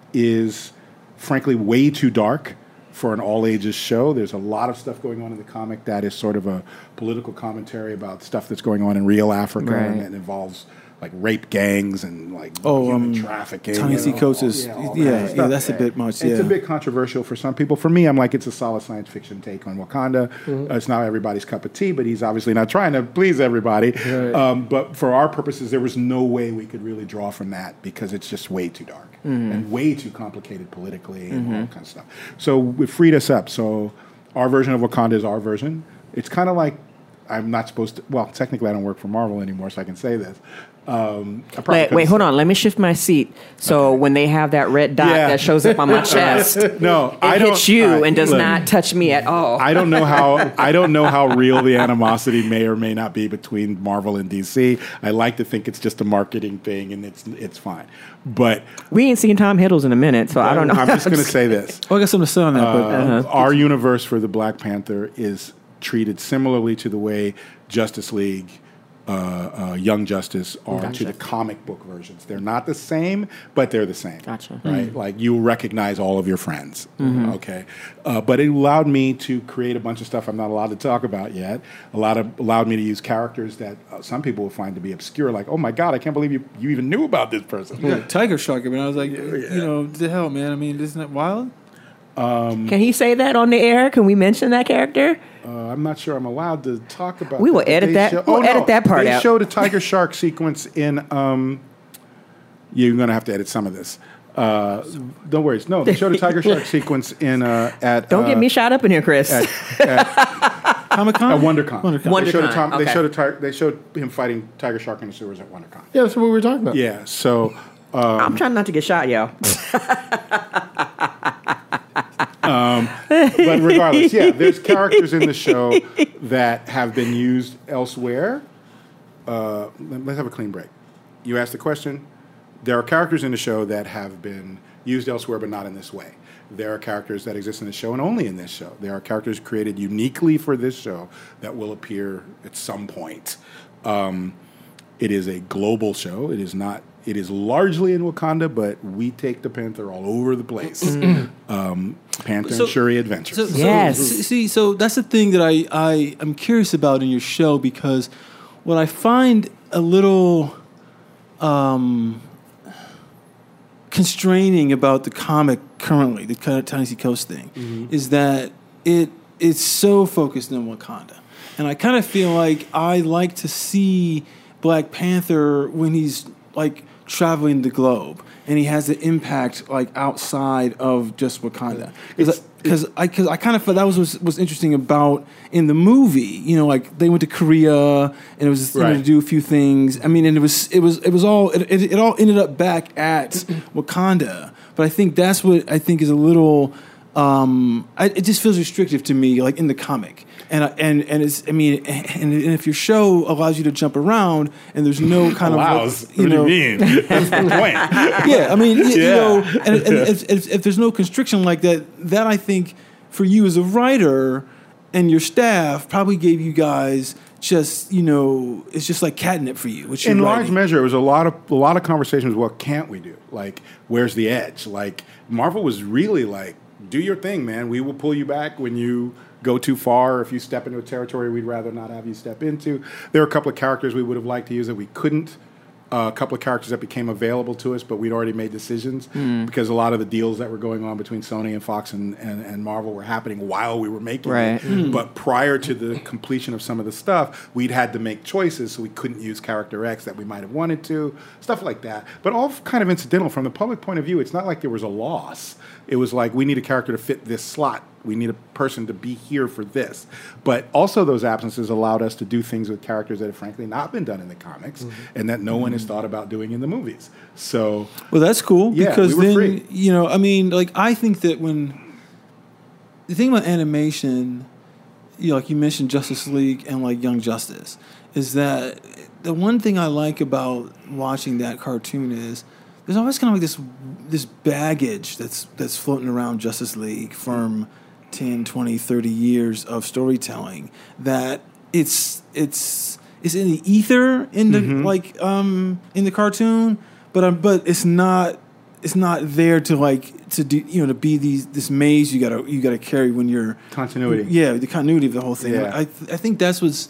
is, frankly, way too dark for an all ages show. There's a lot of stuff going on in the comic that is sort of a political commentary about stuff that's going on in real Africa Right. and it involves like rape gangs and like Oh, human um, trafficking. Ta-Nehisi and all- Coates is yeah, all yeah, that yeah, stuff. that's a bit much. It's yeah. a bit controversial for some people. For me, I'm like, it's a solid science fiction take on Wakanda. Uh, it's not everybody's cup of tea, but he's obviously not trying to please everybody. Right. Um, but for our purposes, there was no way we could really draw from that because it's just way too dark and way too complicated politically and all that kind of stuff. So it freed us up. So our version of Wakanda is our version. It's kind of like, I'm not supposed to, well, technically I don't work for Marvel anymore, so I can say this. Um, I probably Wait, couldn't wait, hold say- on. Let me shift my seat. So when they have that red dot Yeah. that shows up on my chest, it No, I don't. hits you all right, and does look. not touch me at all. I don't know how I don't know how real the animosity may or may not be between Marvel and D C. I like to think it's just a marketing thing and it's it's fine. But we ain't seen Tom Hiddleston in a minute, so I don't know. I'm just going to say this: Oh, I got something to say on that. but, uh, our universe for the Black Panther is treated similarly to the way Justice League, uh, uh, Young Justice are to the comic book versions. They're not the same, but they're the same. Gotcha. Right? Like you recognize all of your friends. Okay. Uh, but it allowed me to create a bunch of stuff I'm not allowed to talk about yet. A lot of allowed me to use characters that uh, some people will find to be obscure. Like, oh my God, I can't believe you you even knew about this person. yeah, Tiger Shark. I mean, I was like, you know, the hell, man. I mean, isn't that wild? Can he say that on the air? Can we mention that character? Uh, I'm not sure I'm allowed to talk about. We will that, but edit they that- Show, we'll oh, edit no, that part they out. showed a tiger shark sequence in. Um, you're going to have to edit some of this. Uh, don't worry. No, they showed a tiger shark sequence in uh, at. Don't uh, get me shot up in here, Chris. At, at, Comic Con. at WonderCon. WonderCon. They showed, a WonderCon, Tom, they, okay. showed a tar- they showed him fighting tiger shark in the sewers at WonderCon. Yeah, that's what we were talking about. Yeah. So. I'm trying not to get shot, yo. But regardless, yeah, there's characters in the show that have been used elsewhere. Uh, let- let's have a clean break. You asked the question. There are characters in the show that have been used elsewhere, but not in this way. There are characters that exist in the show and only in this show. There are characters created uniquely for this show that will appear at some point. Um, it is a global show. It is not. It is largely in Wakanda, but we take the Panther all over the place. Um, Panther So- and Shuri Adventures. So, so- Yes. s- See, so that's the thing that I, I am curious about in your show because what I find a little um, constraining about the comic currently, the kind of Ta-Nehisi Coates thing, is that it it's so focused on Wakanda, and I kind of feel like I like to see Black Panther when he's like traveling the globe and he has an impact like outside of just Wakanda. Because I, cause I kind of felt that was what's, what's interesting about in the movie. You know, like they went to Korea and it was you know, Right. to do a few things. I mean, and it was it was it was all it, it, it all ended up back at Wakanda. But I think that's what I think is a little. Um, I, it just feels restrictive to me, like in the comic, and I- and and it's. I mean, and, and if your show allows you to jump around, and there's no kind Allows. of What do you mean? That's the point. yeah, I mean, y- you Yeah. know, and, and if, if, if there's no constriction like that, that I think for you as a writer and your staff probably gave you guys just, you know, it's just like catnip for you. Which In you're large writing. measure, it was a lot of a lot of conversations. What can't we do? Like, where's the edge? Like, Marvel was really like, do your thing, man. We will pull you back when you go too far. If you step into a territory we'd rather not have you step into. There were a couple of characters we would have liked to use that we couldn't. Uh, a couple of characters that became available to us, but we'd already made decisions because a lot of the deals that were going on between Sony and Fox and, and, and Marvel were happening while we were making Right. it. But prior to the completion of some of the stuff, we'd had to make choices, so we couldn't use character X that we might have wanted to, stuff like that. But all kind of incidental. From the public point of view, it's not like there was a loss. It was like, we need a character to fit this slot We need a person to be here for this. But also those absences allowed us to do things with characters that have frankly not been done in the comics mm-hmm. and that no mm-hmm. one has thought about doing in the movies. So, well, that's cool yeah, because we were then, free. you know, I mean, like, I think that when the thing about animation, you know, like you mentioned Justice League and like Young Justice, is that the one thing I like about watching that cartoon is there's always kind of like this this baggage that's that's floating around Justice League from ten, twenty, thirty years of storytelling that it's it's it's in the ether in the mm-hmm. like um in the cartoon, but um, but it's not it's not there to like to do you know to be these this maze you gotta you gotta carry when you're continuity. Yeah, the continuity of the whole thing. Yeah. I th- I think that's what's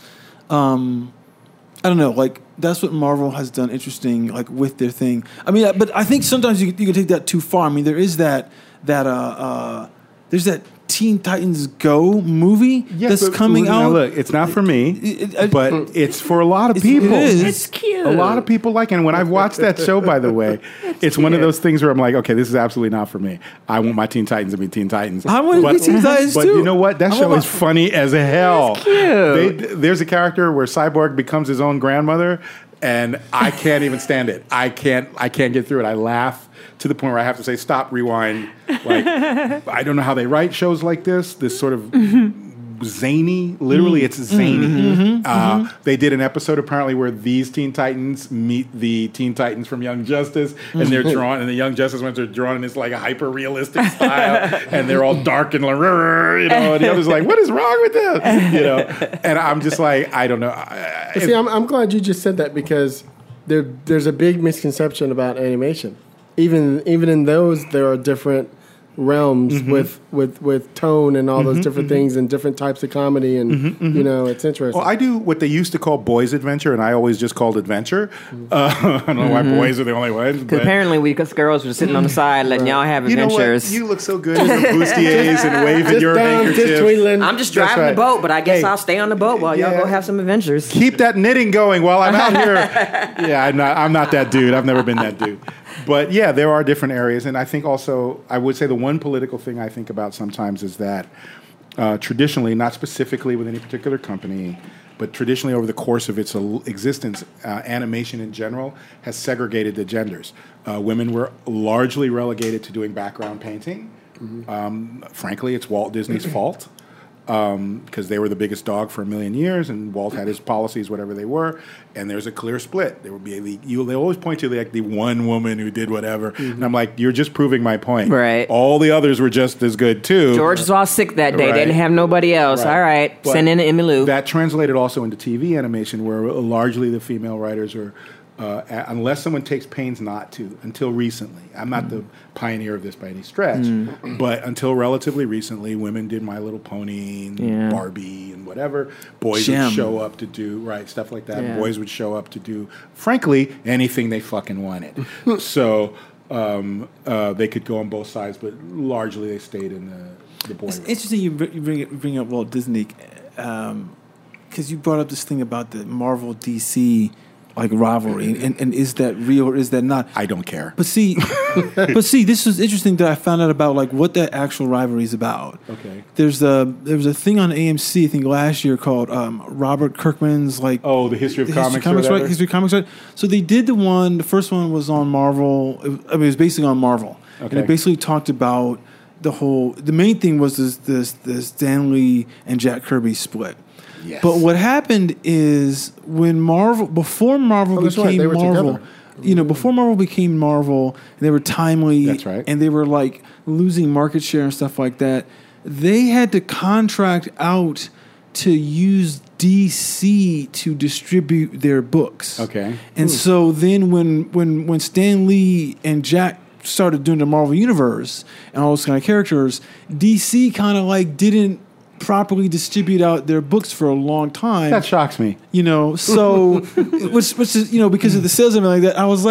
um I don't know, like that's what Marvel has done interesting, like with their thing. I mean, but I think sometimes you you can take that too far. I mean, there is that that uh, uh there's that Teen Titans Go movie yeah, that's but, coming now out. Look, it's not for me, it, it, but it, it's for a lot of it's, people. It is. It's cute. A lot of people like it. And when I've watched that show, by the way, it's, it's one of those things where I'm like, okay, this is absolutely not for me. I want my Teen Titans to be Teen Titans. I want to be Teen Titans but too. But you know what? That I show my, is funny as hell. It's cute. They, there's a character where Cyborg becomes his own grandmother, and I can't even stand it. I can't. I can't get through it. I laugh to the point where I have to say, stop, rewind. Like, I don't know how they write shows like this, this sort of mm-hmm. zany. Literally, mm-hmm. it's zany. Mm-hmm. Uh, mm-hmm. They did an episode, apparently, where these Teen Titans meet the Teen Titans from Young Justice, and they're drawn, and the Young Justice ones are drawn in this, like, a hyper-realistic style, and they're all dark and, you know, and the other's like, what is wrong with this? You know? And I'm just like, I don't know. I, See, I'm, I'm glad you just said that because there there's a big misconception about animation. Even even in those, there are different realms mm-hmm. with, with, with tone and all mm-hmm, those different mm-hmm. things and different types of comedy, and mm-hmm, mm-hmm. you know, it's interesting. Well, I do what they used to call boys' adventure, and I always just called adventure. Mm-hmm. Uh, I don't know why mm-hmm. boys are the only ones. Because apparently, we because girls were sitting on the side letting y'all have you adventures. Know what? You look so good in the bustiers and waving your handkerchief. I'm just driving right. the boat, but I guess hey, I'll stay on the boat while yeah. y'all go have some adventures. Keep that knitting going while I'm out here. Yeah, I'm not. I'm not that dude. I've never been that dude. But yeah, there are different areas, and I think also I would say the one political thing I think about sometimes is that uh, traditionally, not specifically with any particular company, but traditionally over the course of its existence, uh, animation in general has segregated the genders. Uh, women were largely relegated to doing background painting. Mm-hmm. Um, frankly, it's Walt Disney's fault. Because um, they were the biggest dog for a million years, and Walt had his policies, whatever they were, and there's a clear split. There would be a, you. They always point to like the one woman who did whatever, mm-hmm. and I'm like, you're just proving my point. Right. All the others were just as good too. George was all sick that day. Right. They didn't have nobody else. Right. All right, but send in Emmylou. That translated also into T V animation, where largely the female writers are. Uh, unless someone takes pains not to, until recently. I'm not mm. the pioneer of this by any stretch, mm. but until relatively recently, women did My Little Pony and yeah. Barbie and whatever. Boys Gem. would show up to do, right, stuff like that. Yeah. Boys would show up to do, frankly, anything they fucking wanted. So um, uh, they could go on both sides, but largely they stayed in the, the boy It's realm. interesting you bring, you bring up Walt Disney, because um, you brought up this thing about the Marvel D C like rivalry, and, and is that real or is that not? I don't care. But see, but see, this is interesting that I found out about like what that actual rivalry is about. Okay. There's a there was a thing on A M C I think last year called um, Robert Kirkman's like oh the history of the comics, history of comics right? History of comics right. So they did the one. The first one was on Marvel. It, I mean, it was basically on Marvel, okay. and it basically talked about the whole. The main thing was this this this Stan Lee and Jack Kirby split. Yes. But what happened is when Marvel, before Marvel oh, became right. Marvel, together. you know, before Marvel became Marvel, and they were timely, that's right. and they were like losing market share and stuff like that, they had to contract out to use D C to distribute their books. Okay. And Ooh. so then when, when, when Stan Lee and Jack started doing the Marvel Universe and all those kind of characters, D C kind of like didn't properly distribute out their books for a long time. That shocks me. You know, so which which is you know because of the sales and everything like that. I was like,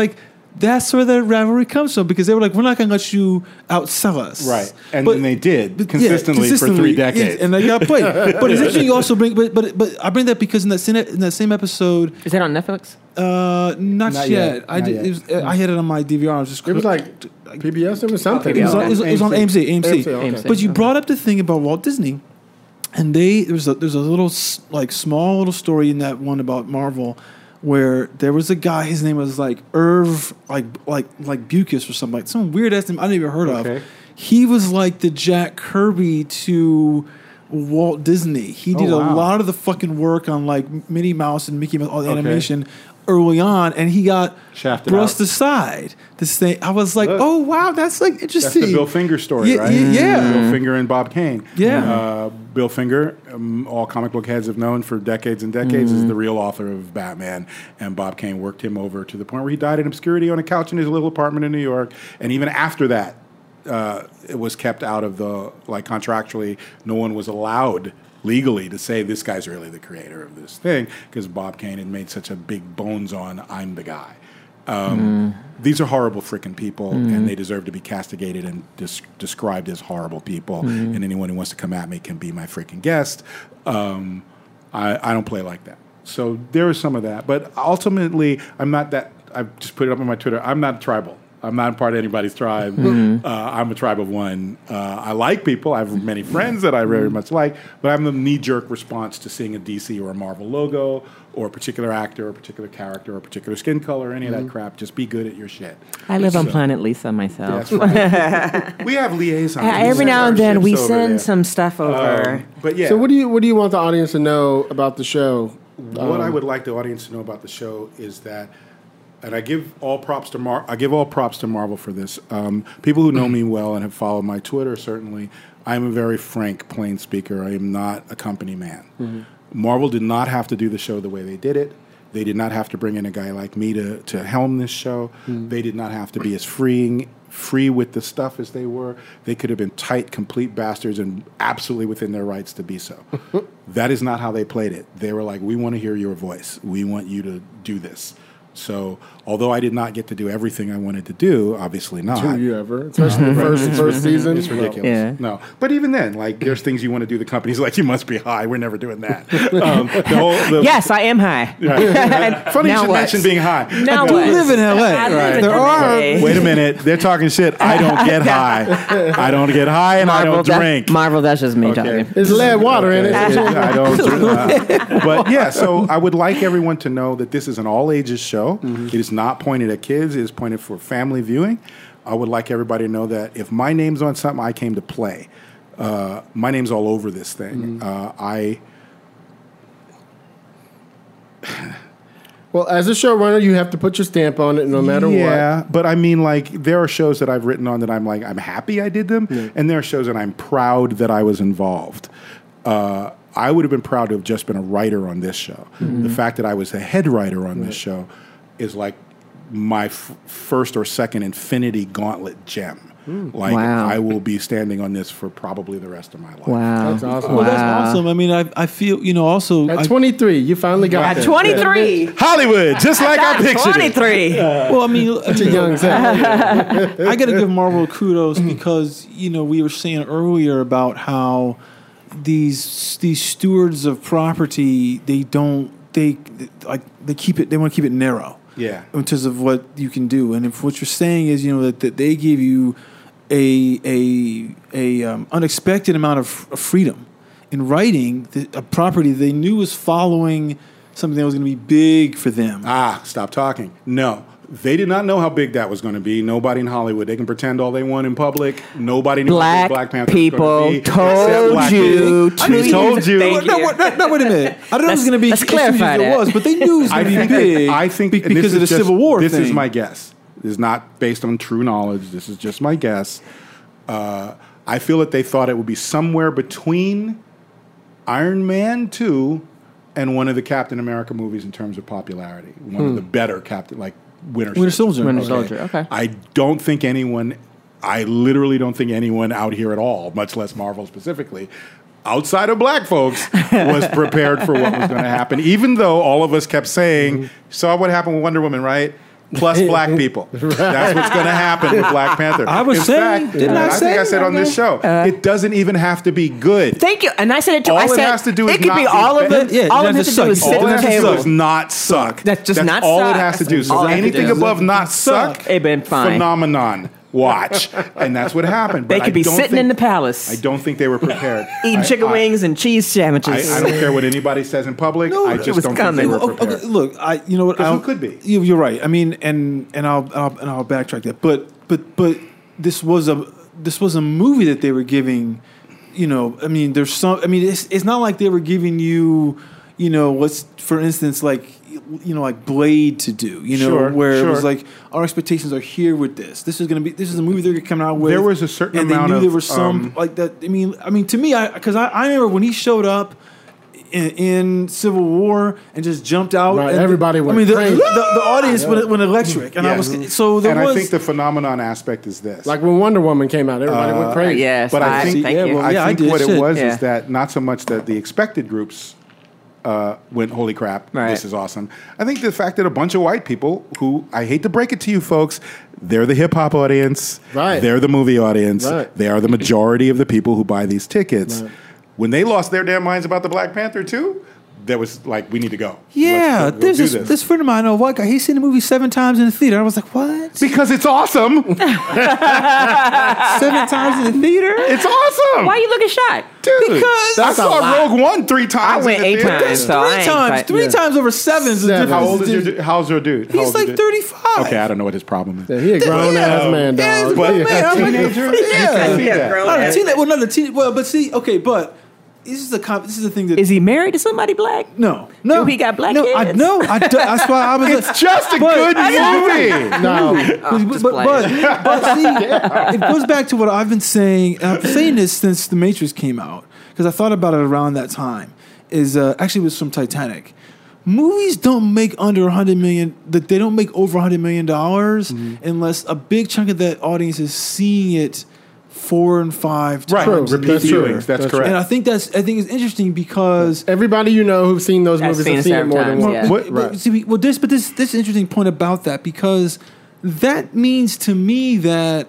that's where the rivalry comes from, because they were like, we're not going to let you outsell us. Right. And But- then they did but, consistently, yeah, for three yeah, decades. and they got played. But it's interesting you also bring, but, but but I bring that because in that same, in that same episode, Is that on Netflix? uh, not, Not yet. yet. I Not did. yet. It was, I had it on my D V R. I was just It was like P B S or something. It was, on, it was, it was on A M C. A M C. A M C, okay. A M C. But you brought up the thing about Walt Disney, and they there's a there's a little s- like small little story in that one about Marvel, where there was a guy. His name was like Irv, like like like Bucus or something, like some weird ass name I never heard Okay. of. He was like the Jack Kirby to Walt Disney. He did Oh, a wow. lot of the fucking work on like Minnie Mouse and Mickey Mouse, all the Okay. animation early on, and he got Shafted brushed out. aside. This thing, I was like, Look. oh wow, that's like That's interesting. the Bill Finger story, Yeah, right? yeah, yeah. Bill Finger and Bob Kane. Yeah. Uh, Bill Finger, um, all comic book heads have known for decades and decades, is the real author of Batman. And Bob Kane worked him over to the point where he died in obscurity on a couch in his little apartment in New York. And even after that, uh, it was kept out of the, like contractually, no one was allowed legally to say this guy's really the creator of this thing, because Bob Kane had made such a big bones on I'm the guy. Um, These are horrible freaking people, and they deserve to be castigated and dis- described as horrible people. And anyone who wants to come at me can be my freaking guest. Um, I, I don't play like that. So there is some of that. But ultimately, I'm not that. I just put it up on my Twitter. I'm not tribal. I'm not part of anybody's tribe. Uh, I'm a tribe of one. Uh, I like people. I have many friends that I very much like, but I'm the knee-jerk response to seeing a D C or a Marvel logo or a particular actor or a particular character or a particular skin color or any of that crap. Just be good at your shit. I live on So- Planet Lisa myself. That's right. We have liaisons. Uh, We every send now our and then ships we over send there. some stuff over. Um, but yeah, So what do you what do you want the audience to know about the show? what I would like the audience to know about the show is that, and I give all props to Mar- I give all props to Marvel for this. Um, people who know me well and have followed my Twitter, certainly, I am a very frank, plain speaker. I am not a company man. Marvel did not have to do the show the way they did it. They did not have to bring in a guy like me to, to helm this show. They did not have to be as freeing, free with the stuff as they were. They could have been tight, complete bastards and absolutely within their rights to be so. That is not how they played it. They were like, we want to hear your voice. We want you to do this. So, although I did not get to do everything I wanted to do, obviously not. Do you ever? Especially the first first season. It's ridiculous. Yeah. No, but even then, like, there's things you want to do. The company's like, you must be high. We're never doing that. Um, the whole, the, Yes, I am high. Right. Funny you Now should what? mention being high. Now I do what? live in L A. I live Right. in There L A. are- Wait a minute. They're talking shit. I don't get high. I don't get high, and I don't that- drink. Marvel, that's just me Okay. talking. There's lead water in it. I don't. Uh, but yeah, so I would like everyone to know that this is an all ages show. It is not pointed at kids. It is pointed for family viewing. I would like everybody to know that if my name's on something, I came to play. Uh, my name's all over this thing. Uh, I. Well, as a showrunner, you have to put your stamp on it, no matter yeah, but I mean, like, there are shows that I've written on that I'm like, I'm happy I did them, and there are shows that I'm proud that I was involved. Uh, I would have been proud to have just been a writer on this show. The fact that I was a head writer on this show is like my f- first or second Infinity Gauntlet gem. Like, Wow. I will be standing on this for probably the rest of my life. Wow. That's awesome. Well, that's Wow. awesome. I mean, I I feel you know also what. At I- twenty-three, you finally got At there. twenty-three. Hollywood, just like I pictured it. twenty-three. well, I mean, Too young, Zach. I got to give Marvel kudos because you know we were saying earlier about how these these stewards of property they don't they like they keep it they want to keep it narrow. Yeah. In terms of what you can do, and if what you're saying is you know that, that they give you a a a um, unexpected amount of, of freedom in writing the, a property they knew was following something that was going to be big for them. Ah, stop talking. No. They did not know how big that was going to be. Nobody in Hollywood. They can pretend all they want in public. Nobody knew Black how big Black Panther people was going to be. told except black you people. two I told years- you. Thank no, you. no, no, no, wait a minute. I don't know if it's going to be Let's as huge as clarify it that. was, but they knew it was I going to think, be big. I think be- and this because of the is just- Civil War This thing. is my guess. This is not based on true knowledge. This is just my guess. Uh, I feel that they thought it would be somewhere between Iron Man two and one of the Captain America movies in terms of popularity. One of the better Captain, like Winter, Winter Soldier. Winter Okay. Soldier. Okay. I don't think anyone, I literally don't think anyone out here at all, much less Marvel specifically, outside of black folks, was prepared for what was going to happen. Even though all of us kept saying, saw what happened with Wonder Woman, right? plus black people. That's what's going to happen with Black Panther. I was In saying, fact, didn't I I say? think I said on this show, Uh, it doesn't even have to be good. Thank you. And I said it too. All I it said has to do is it could not be be all of bad. it. Yeah, all it it has doesn't to do is suck. sit All at it the has to do table. is not suck. That's just That's not all suck. it has to do. That's So all it has to anything do. above not suck, It been fine. phenomenon. Watch, and that's what happened. They But could I be don't sitting think- in the palace I don't think they were prepared. eating I- chicken I- wings and cheese sandwiches. I, I don't care what anybody says in public. No, I it just was don't coming. think they were Oh, okay, prepared. look, I you know what? 'Cause who I'll- could be? You, you're right. I mean, and and I'll, I'll and I'll backtrack that. But but but this was a this was a movie that they were giving. You know, I mean, there's some. I mean, it's it's not like they were giving you. You know, what's for instance like you know like Blade to do. You know, Sure, where it was sure. like our expectations are here with this. This is gonna be. This is a movie they're coming out with. There was a certain and amount they knew of, there was some um, like that. I mean, I mean to me, I because I, I remember when he showed up. In, in Civil War and just jumped out. Right, and everybody I went mean, the, crazy. the, the audience went, went electric, and I Yes. was so there and was. I think the phenomenon aspect is this. Like when Wonder Woman came out, everybody went crazy. Yes, But I I think- thank yeah, you. well, I yeah, I think did. what Shit. it was Yeah. is that not so much that the expected groups uh, went, holy crap, Right. this is awesome. I think the fact that a bunch of white people who, I hate to break it to you folks, they're the hip hop audience, Right. they're the movie audience, Right. they are the majority of the people who buy these tickets. Right. When they lost their damn minds about the Black Panther too, there was like, we need to go. yeah, Let's go- go there's do this, this friend of mine, a white guy. He's seen the movie seven times in the theater. I was like, what? Because it's awesome. seven times in the theater? It's awesome. Why are you looking shy? Dude, Because- I That's a saw lot. Rogue One three times. I went in the eight theater. times. So I three ain't times, quite- three yeah. times over seven is a Seven. difference. How old is your dude? How's your dude? How He's old is like your dude? thirty-five. Okay, I don't know what his problem is. Yeah, he a grown ass man, dog. Yeah, he's a But grown man. I'm like, teenager? yeah. You can see Yeah, that. grown Not a ass teenager. Well, not a teen. Well, but see, okay, but this is the com- this is the thing that Is he married to somebody black? no, no, Do he got black no, I, kids? no, I do, that's why I was. It's just a But- good movie. No, but, just but, playing. but, but see, it goes back to what I've been saying, and I've been saying this since The Matrix came out, because I thought about it around that time. Is uh, actually it was from Titanic. Movies don't make under a hundred million. That they don't make over a hundred million dollars Mm-hmm. unless a big chunk of that audience is seeing it four and five Right, times. in the repeat theater. viewings. That's That's correct. And I think that's I think it's interesting because everybody you know who's seen those Has movies seen have it seen it several more than times, once. yeah. What, Right. but see, we- well, this, but this, this is an interesting point about that because that means to me that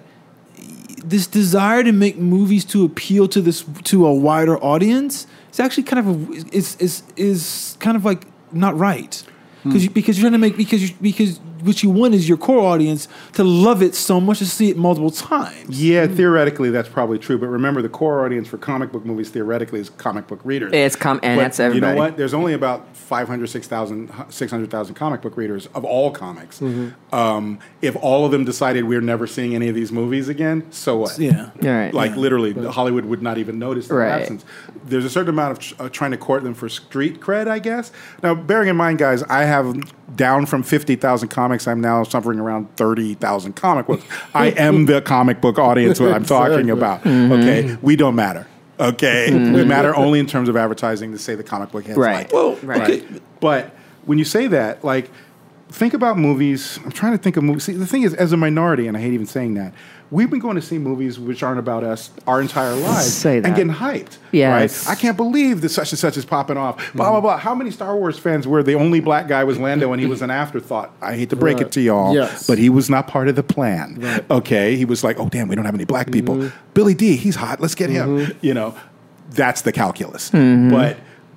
this desire to make movies to appeal to this to a wider audience is actually kind of a, is is is kind of like not right because you, because you're trying to make because you, because what you want is your core audience to love it so much to see it multiple times. Yeah, theoretically that's probably true. But remember, the core audience for comic book movies theoretically is comic book readers. It's com- and But that's everybody. You know what? There's only about five hundred, six hundred thousand comic book readers of all comics. Um, if all of them decided we're never seeing any of these movies again, so what? Yeah. Right. Like literally, Hollywood would not even notice their Right. absence. There's a certain amount of tr- uh, trying to court them for street cred, I guess. Now, bearing in mind, guys, I have down from fifty thousand comics. I'm now suffering around thirty thousand comic books. I am the comic book audience what I'm talking Exactly. about. Okay, we don't matter. Okay, we matter only in terms of advertising to say the comic book heads Right. like it. Well, Right. okay. But when you say that, like, think about movies. I'm trying to think of movies. See, the thing is, as a minority, and I hate even saying that, we've been going to see movies which aren't about us our entire lives Say that. and getting hyped. Yes. Right? I can't believe that such and such is popping off. Blah, blah, blah. How many Star Wars fans were the only black guy was Lando and he was an afterthought? I hate to break Right. it to y'all, Yes. but he was not part of the plan. Okay? He was like, oh, damn, we don't have any black people. Billy D, he's hot. Let's get him. You know, that's the calculus. But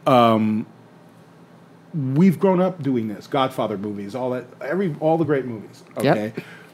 um, we've grown up doing this. Godfather movies, all that, every, all the great movies. Okay?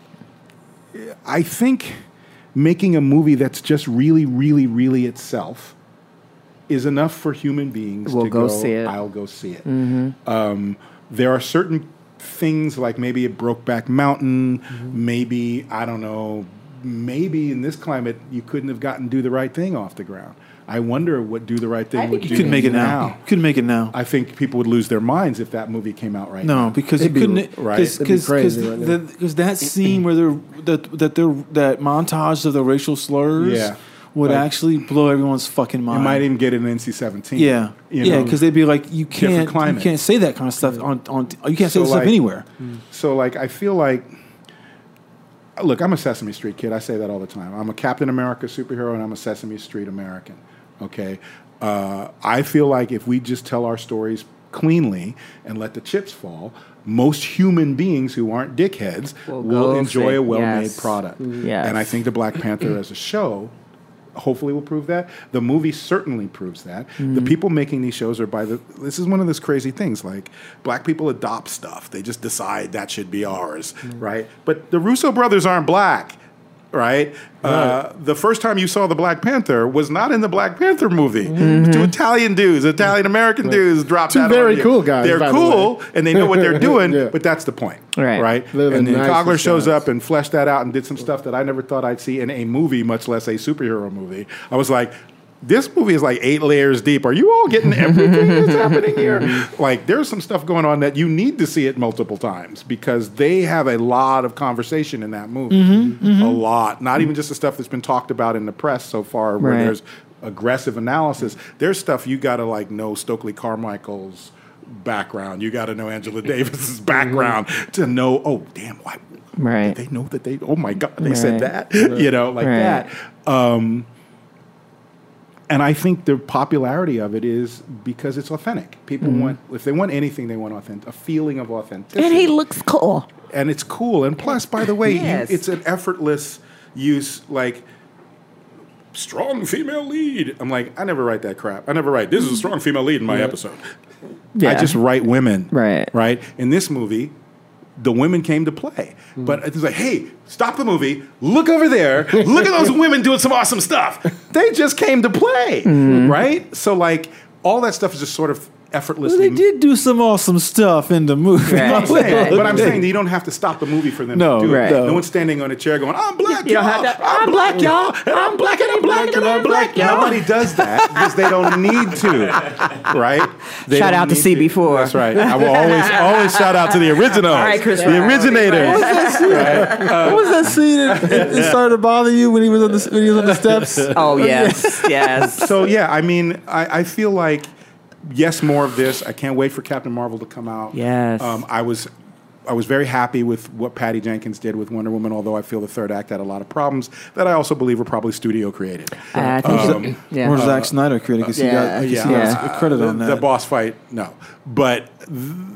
I think making a movie that's just really, really, really itself is enough for human beings We'll to go go, see it. I'll go see it. Um, there are certain things like maybe it Brokeback Mountain, maybe, I don't know, maybe in this climate you couldn't have gotten Do the Right Thing off the ground. I wonder what Do the Right Thing I would think do You couldn't make it now. You couldn't make it now. I think people would lose their minds if that movie came out right now. No, because It'd you be- couldn't. right. Because It'd be crazy right now. because that scene where they're that that they're that montage of the racial slurs Yeah. would Like- actually blow everyone's fucking You mind. might even get an N C seventeen. yeah, you yeah, know? because they'd be like, you Different can't, you climate. can't say that kind of stuff on on. You can't say So, that stuff like- anywhere. So, like, I feel like, look, I'm a Sesame Street kid. I say that all the time. I'm a Captain America superhero, and I'm a Sesame Street American. Okay, uh, I feel like if we just tell our stories cleanly and let the chips fall, most human beings who aren't dickheads Will will go enjoy see- a well-made yes. product. Yes. And I think the Black Panther as a show hopefully will prove that. The movie certainly proves that. Mm-hmm. The people making these shows are by the, this is one of those crazy things, like black people adopt stuff. They just decide that should be ours, Mm-hmm. right? But the Russo brothers aren't black. Right? Uh, the first time you saw the Black Panther was not in the Black Panther movie. Mm-hmm. Two Italian dudes, Italian American dudes dropped Two that very on you. cool guys, They're by the cool way. and they know what they're doing, Yeah. but that's the point. Right. Right? They're the And then nicest Coogler shows guys. up and fleshed that out and did some stuff that I never thought I'd see in a movie, much less a superhero movie. I was like, this movie is like eight layers deep. Are you all getting everything that's happening here? Like, there's some stuff going on that you need to see it multiple times because they have a lot of conversation in that movie. A lot. Not even just the stuff that's been talked about in the press so far where Right. there's aggressive analysis. There's stuff you got to, like, know Stokely Carmichael's background. You got to know Angela Davis's background to know, oh, damn, why? Right. Did they know that they, oh my God, they said Right. that? You know, like Right. that. Um, And I think the popularity of it is because it's authentic. People Mm-hmm. want, if they want anything, they want authentic, a feeling of authenticity. And he looks cool. And it's cool. And plus, by the way, Yes. you, it's an effortless use, like, strong female lead. I'm like, I never write that crap. I never write, this is a strong female lead in my episode. Yeah. I just write women. Right. Right? In this movie, the women came to play. But it's like, hey, stop the movie, look over there, look at those women doing some awesome stuff. They just came to play, right? So, like, all that stuff is just sort of effortlessly. They did do some awesome stuff in the movie. Right. I'm saying, Right. but I'm saying that you don't have to stop the movie for them No, to do right. it. no. No one's standing on a chair going, I'm black, You don't y'all. have to- I'm, I'm black, black, y'all. y'all. And I'm black, and I'm black, and I'm black, y'all. Nobody does that because they don't need to, right? They Shout don't out to need C B four. That's right. I will always, always shout out to the originals, All right, Chris the Rock. originators. What was that scene? It, it, it started to bother you when he was on the when he was on the steps. Oh, yes. Yes. So yeah, I mean, I, I feel like yes, more of this. I can't wait for Captain Marvel to come out. Yes. um, I was. I was very happy with what Patty Jenkins did with Wonder Woman, although I feel the third act had a lot of problems that I also believe were probably studio created. I think Um, so. Yeah. Or Zack Snyder created because Yeah. he got, Yeah. he got a credit the, on that. The boss fight, no. But th-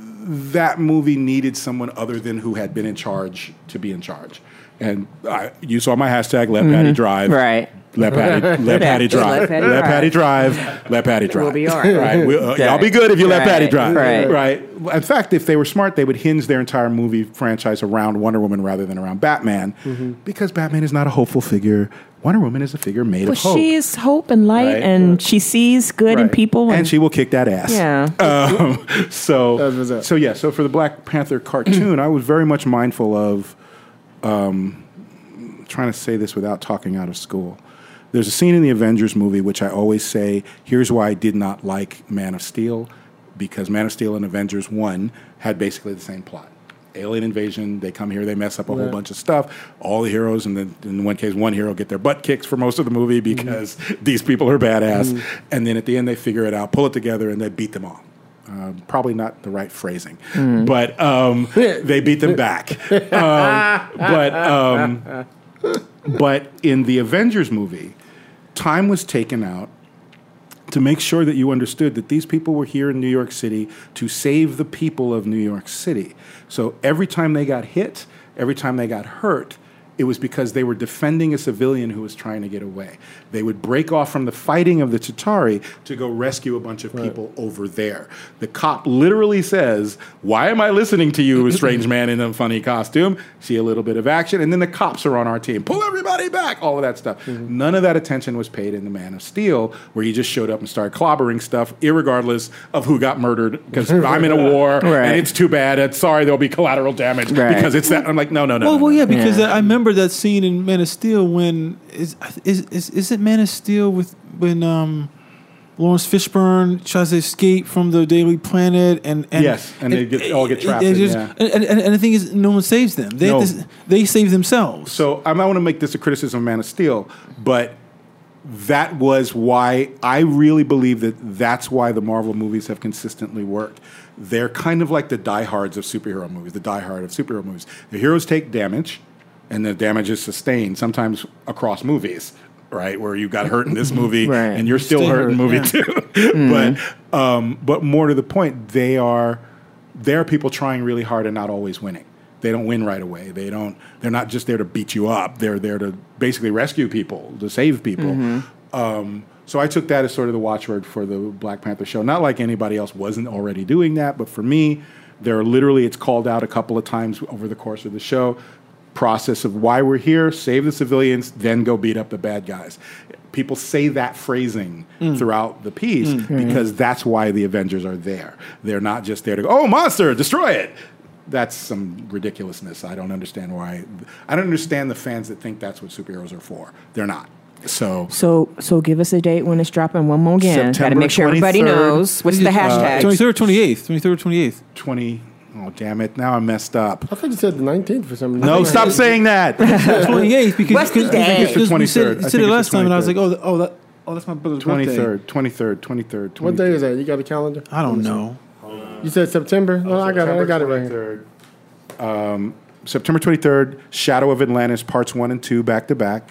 that movie needed someone other than who had been in charge to be in charge. And I, you saw my hashtag, let Patty drive. Right. Let Patty, let Patty drive. Let Patty Let drive. Patty drive. Let Patty drive. We'll be all right. Right. We'll, uh, Right. Y'all be good if you let Right. Patty drive. Right. Right. In fact, if they were smart, they would hinge their entire movie franchise around Wonder Woman rather than around Batman, because Batman is not a hopeful figure. Wonder Woman is a figure made Well, of hope. she is hope and light, Right. and she sees good in Right. people. and she will kick that ass. Yeah. Um, so, That's what's up. so yeah. So for the Black Panther cartoon, I was very much mindful of um, trying to say this without talking out of school. There's a scene in the Avengers movie which I always say, here's why I did not like Man of Steel, because Man of Steel and Avengers one had basically the same plot. Alien invasion, they come here, they mess up a whole bunch of stuff. All the heroes, and then in one case, one hero get their butt kicked for most of the movie because these people are badass. And then at the end, they figure it out, pull it together, and they beat them all. Uh, probably not the right phrasing, but um, they beat them back. Um, but um, but in the Avengers movie, time was taken out to make sure that you understood that these people were here in New York City to save the people of New York City. So every time they got hit, every time they got hurt, it was because they were defending a civilian who was trying to get away. They would break off from the fighting of the Chitauri to go rescue a bunch of people over there. The cop literally says, "Why am I listening to you, a strange man in a funny costume?" See a little bit of action, and then the cops are on our team. Pull everybody back, all of that stuff. None of that attention was paid in The Man of Steel, where he just showed up and started clobbering stuff, irregardless of who got murdered, because I'm in a war, Right. and it's too bad. It's, sorry, there'll be collateral damage Right. because it's that. I'm like, no, no, no. Well, no, well, no. yeah, because Yeah. I remember that scene in Man of Steel when is is is, is it Man of Steel with when um, Lawrence Fishburne tries to escape from the Daily Planet and, and Yes, and they get- all get trapped they in, just- yeah. and, and, and the thing is, no one saves them. They No. have to, they save themselves. So I might want to make this a criticism of Man of Steel, but that was why I really believe that that's why the Marvel movies have consistently worked. They're kind of like the diehards of superhero movies, the diehard of superhero movies. The heroes take damage, and the damage is sustained, sometimes across movies, right? Where you got hurt in this movie, Right. and you're still Stay hurt in hurt, movie yeah. two. But um, but more to the point, they are There are people trying really hard and not always winning. They don't win right away. They don't. They're not just there to beat you up. They're there to basically rescue people, to save people. Mm-hmm. Um, so I took that as sort of the watchword for the Black Panther show. Not like anybody else wasn't already doing that, but for me, there are literally, it's called out a couple of times over the course of the show. Process of why we're here: save the civilians, then go beat up the bad guys. People say that phrasing mm. throughout the piece mm. because mm-hmm. that's why the Avengers are there. They're not just there to go, oh, monster, destroy it. That's some ridiculousness. I don't understand why. I don't understand the fans that think that's what superheroes are for. They're not. So, so, so give us a date when it's dropping. One more again. Got to make sure everybody twenty-third knows. What's the hashtag? twenty-third, twenty-eighth. twenty-third, twenty-eighth. twenty. Oh, damn it. Now I'm messed up. I thought you said the nineteenth for some reason. No, stop saying that. twenty-eighth because, What's the day? because we said, I said it think last it's the time, and I was like, twenty-third. oh, oh, that, oh, that's my brother's twenty-third, twenty-third, twenty-third, What day is that? You got a calendar? birthday. I don't know. You said September? No, I got it. I got it right here. twenty-third. Um, September twenty-third, Shadow of Atlantis, parts one and two, back to back.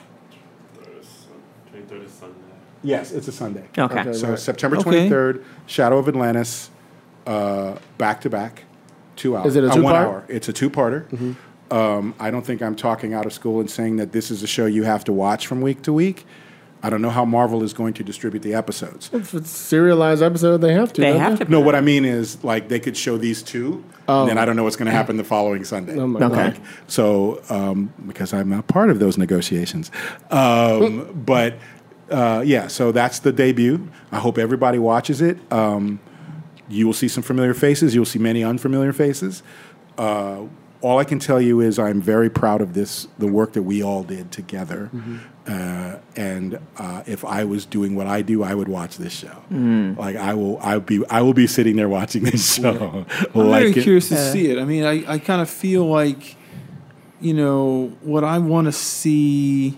twenty-third is Sunday. Yes, it's a Sunday. Okay. Okay. So Right. September Okay. twenty-third, Shadow of Atlantis, uh, back to back, two hours. Is it a uh, one two-part? hour. It's a two-parter. Mm-hmm. Um, I don't think I'm talking out of school and saying that this is a show you have to watch from week to week. I don't know how Marvel is going to distribute the episodes. If it's serialized episode, they have to. They don't have to. No, what I mean is, like, they could show these two, Oh. and then I don't know what's going to happen the following Sunday. Oh, my Okay. God. Like, so, um, because I'm not part of those negotiations. Um, but, uh, yeah, so that's the debut. I hope everybody watches it. Um, you will see some familiar faces. You'll see many unfamiliar faces. Uh, all I can tell you is I'm very proud of this, the work that we all did together. Mm-hmm. Uh, and uh, if I was doing what I do, I would watch this show. Mm. Like I will, I will be, I will be sitting there watching this show. I'm like very it. curious to see it. I mean, I, I kind of feel like, you know, what I want to see.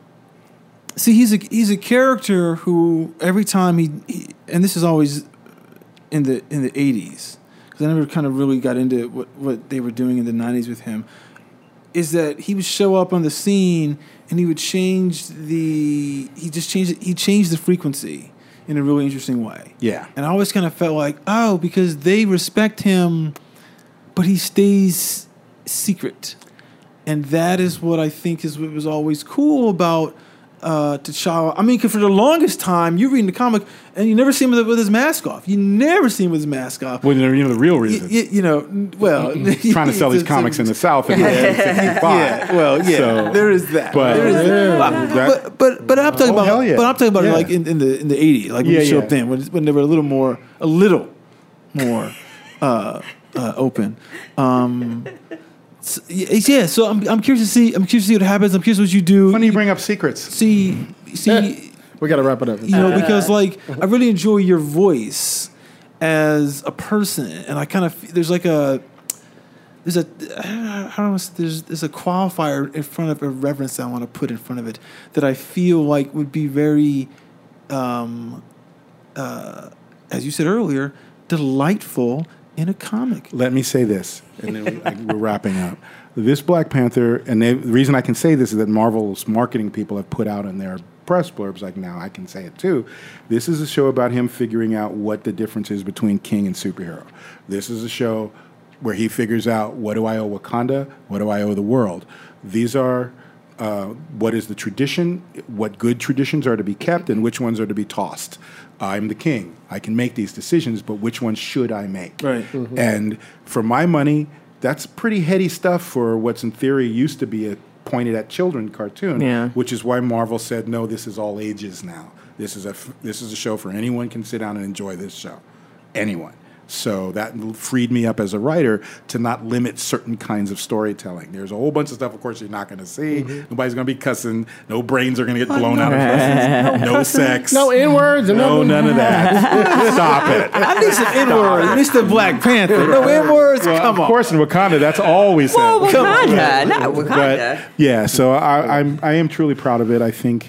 See, he's a he's a character who every time he, he and this is always in the in the eighties because I never kind of really got into what what they were doing in the nineties with him. Is that he would show up on the scene and he would change the he just changed it, he changed the frequency in a really interesting way. Yeah. And I always kind of felt like, oh, because they respect him, but he stays secret. And that is what I think is what was always cool about uh, T'Challa. I mean, because for the longest time, you're reading the comic and you never see him with, with his mask off. You never see him with his mask off. Well, you know the real Y- reason. y- you know, well, Trying to sell these comics in the South in nineteen sixty-five. Yeah, well, yeah, So, there is that. but- there is that. Yeah. But, but but I'm talking Oh, hell about yeah. but I'm talking about Yeah. like in, in the in the eighties, like when Yeah, you show yeah. up then when, when they were a little more a little more uh, uh, open. Um, so, yeah, so I'm I'm curious to see I'm curious to see what happens. I'm curious what you do. Funny you bring up secrets. See see. We got to wrap it up. You know, because like I really enjoy your voice as a person, and I kind of there's like a there's a I don't know there's there's a qualifier in front of a reverence I want to put in front of it that I feel like would be very, um, uh, as you said earlier, delightful in a comic. Let me say this, and then we, like, we're wrapping up. This Black Panther, and they, the reason I can say this is that Marvel's marketing people have put out in their press blurbs, like now I can say it too. This is a show about him figuring out what the difference is between king and superhero. This is a show where he figures out, what do I owe Wakanda? What do I owe the world? These are uh, what is the tradition, what good traditions are to be kept, and which ones are to be tossed. I'm the king. I can make these decisions, but which ones should I make? Right. Mm-hmm. And for my money, that's pretty heady stuff for what's in theory used to be a pointed at children cartoon, Yeah. which is why Marvel said, no, this is all ages now. This is a f- this is a show for anyone can sit down and enjoy this show. Anyone. So that freed me up as a writer to not limit certain kinds of storytelling. There's a whole bunch of stuff, of course, you're not going to see. Mm-hmm. Nobody's going to be cussing. No brains are going to get blown out of places. No sex. No N words. No, none of that. Stop it. I need some N words, Mister Black Panther. No N words. Well, Come of on. course, in Wakanda, that's all we said. Well, Come on. Wakanda, not Wakanda. But yeah, so I, I'm I am truly proud of it. I think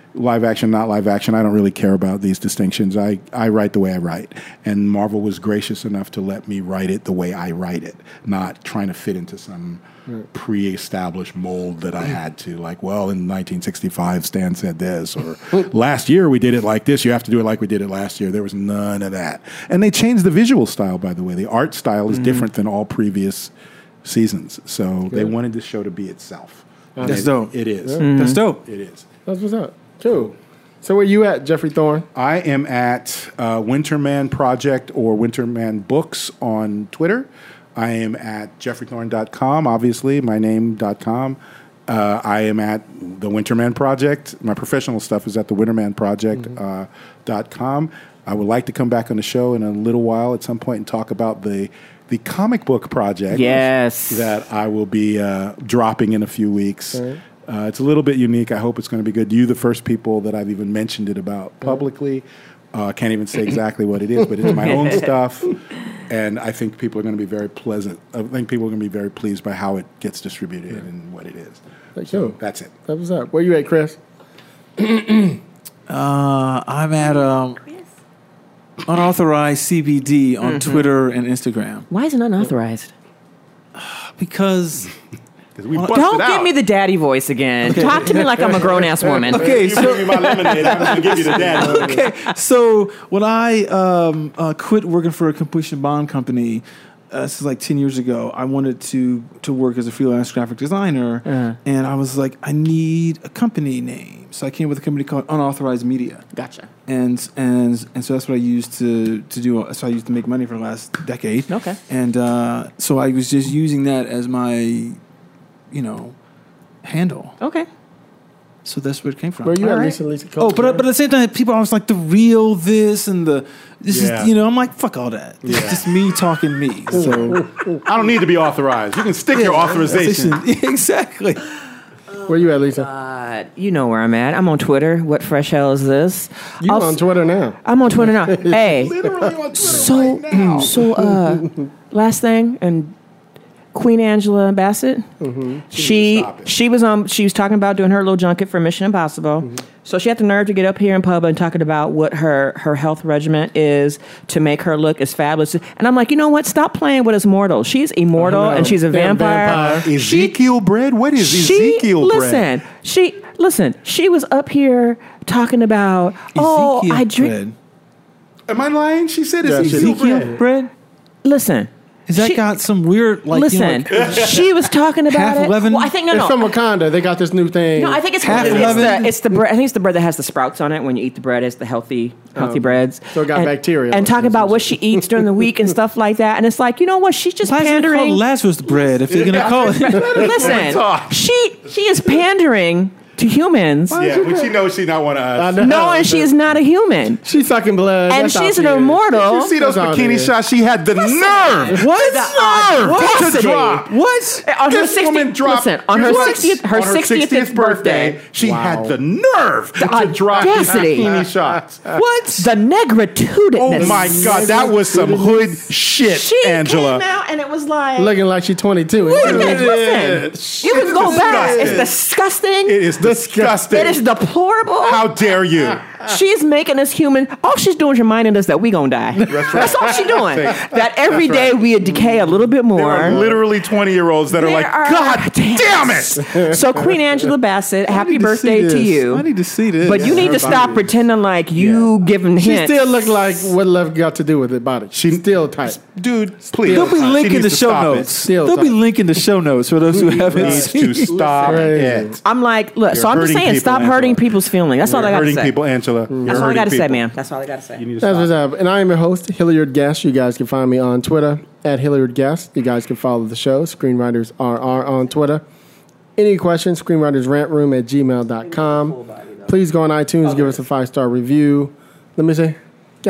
live action, not live action. I don't really care about these distinctions. I, I write the way I write. And Marvel was gracious enough to let me write it the way I write it, not trying to fit into some pre-established mold that I had to. Like, well, in nineteen sixty-five, Stan said this, or last year we did it like this. You have to do it like we did it last year. There was none of that. And they changed the visual style, by the way. The art style is mm-hmm. different than all previous seasons. So Good. They wanted the show to be itself. Uh, That's it, dope. It is. Yeah. Mm-hmm. That's dope. It is. That's what's up. Cool. So where you at, Jeffrey Thorne? I am at uh, Winterman Project or Winterman Books on Twitter. I am at jeffrey thorne dot com, obviously, my name dot com. Uh, I am at the Winterman Project. My professional stuff is at the winterman project dot com. Mm-hmm. Uh, I would like to come back on the show in a little while at some point and talk about the the comic book project. Yes. That I will be uh, dropping in a few weeks. Okay. Uh, it's a little bit unique. I hope it's going to be good. You, the first people that I've even mentioned it about publicly. I uh, can't even say exactly what it is, but it's my own stuff. And I think people are going to be very pleasant. I think people are going to be very pleased by how it gets distributed yeah. and what it is. So cool. That's it. That was up. Where you at, Chris? uh, I'm at um, unauthorized C B D on mm-hmm. Twitter and Instagram. Why is it unauthorized? Because... We Don't give me the daddy voice again. Okay. Talk to me like I'm a grown ass woman. Okay, you so give me my lemonade, I'm going to give you the daddy. Okay, so when I um, uh, quit working for a completion bond company, uh, this is like ten years ago, I wanted to to work as a freelance graphic designer, uh-huh. and I was like, I need a company name, so I came up with a company called Unauthorized Media. Gotcha. And and and so that's what I used to to do. So I used to make money for the last decade. Okay. And uh, so I was just using that as my you know, handle. Okay. So that's where it came from. Where you All at, right. Lisa? Lisa oh, but but at the same time, people always like the real this and the this yeah. is you know I'm like fuck all that. Yeah. It's just me talking me. So I don't need to be authorized. You can stick yeah, your authorization. Exactly. Where you at, Lisa? Uh, you know where I'm at. I'm on Twitter. What fresh hell is this? You I'll on s- Twitter now? I'm on Twitter now. Hey. Literally on Twitter so right now. so uh, last thing and. Queen Angela Bassett. Mm-hmm. She she was um she was talking about doing her little junket for Mission Impossible. Mm-hmm. So she had the nerve to get up here in public and talking about what her her health regimen is to make her look as fabulous. And I'm like, you know what? Stop playing with us mortals. She's immortal and she's a Damn vampire. vampire. Ezekiel she, bread? What is she, Ezekiel listen, bread? She listen. She was up here talking about oh Ezekiel I drink. bread. Am I lying? She said Yeah, Ezekiel, Ezekiel bread. bread. Listen. Has that She- got some weird like Listen, you know, like, she was talking about half it. leaven? Well, I think no, It's no. from Wakanda. They got this new thing. No, I think it's, Half it's, leaven? the it's the bread. I think it's the bread that has the sprouts on it. When you eat the bread, it's the healthy healthy Oh, breads. so it got and, bacteria. And talk about what she eats during the week and stuff like that. And it's like, you know what? She's just why is it called pandering. Lazarus bread if they're gonna call it? Listen, she she is pandering to humans, Yeah, when she knows she not one of us. I know. knowing she is not a human, She's sucking blood. and That's all she's she an is. immortal. You see those That's all it bikini is. shots? She had the nerve. What? The What? audacity. drop. What? On her This woman sixtieth, dropped. listen, on her What? sixtieth, her On her sixtieth birthday, she Wow. had the nerve to drop these audacity. bikini shots. What? the negritudinous. Oh my God, that was some hood shit, She Angela. came out and it was like, Looking like she's twenty-two. Look at It it, listen, you can go back. It's disgusting. It is disgusting. It is deplorable. How dare you? She's making us human. All she's doing is reminding us that we gonna die. That's, right. all she's doing. That's That every day we decay a little bit more. There are literally twenty-year-olds that are There like, are- God damn it! So Queen Angela Bassett, happy need to see birthday to this. you. I need to see this. But you need her to stop body. pretending like you giving She hints. still look like what love got to do with her body. She's still tight. Dude, please. They'll be She linking needs the to show stop it. notes. Still They'll be tight. linking the show notes for those who haven't Needs seen. to stop Crazy. it. I'm like, look. You're so I'm just hurting saying, people, stop hurting Angela. people's feelings. That's all You're I got to hurting say. people, Angela. You're That's all I hurting got to say, people. man. That's all I got to say. You need to That's what's stop. up. And I am your host, Hilliard Guest. You guys can find me on Twitter at Hilliard Guest. You guys can follow the show, Screenwriters R R on Twitter. Any questions, screenwritersrantroom at gmail dot com. Please go on iTunes, give us a five-star review. Let me see.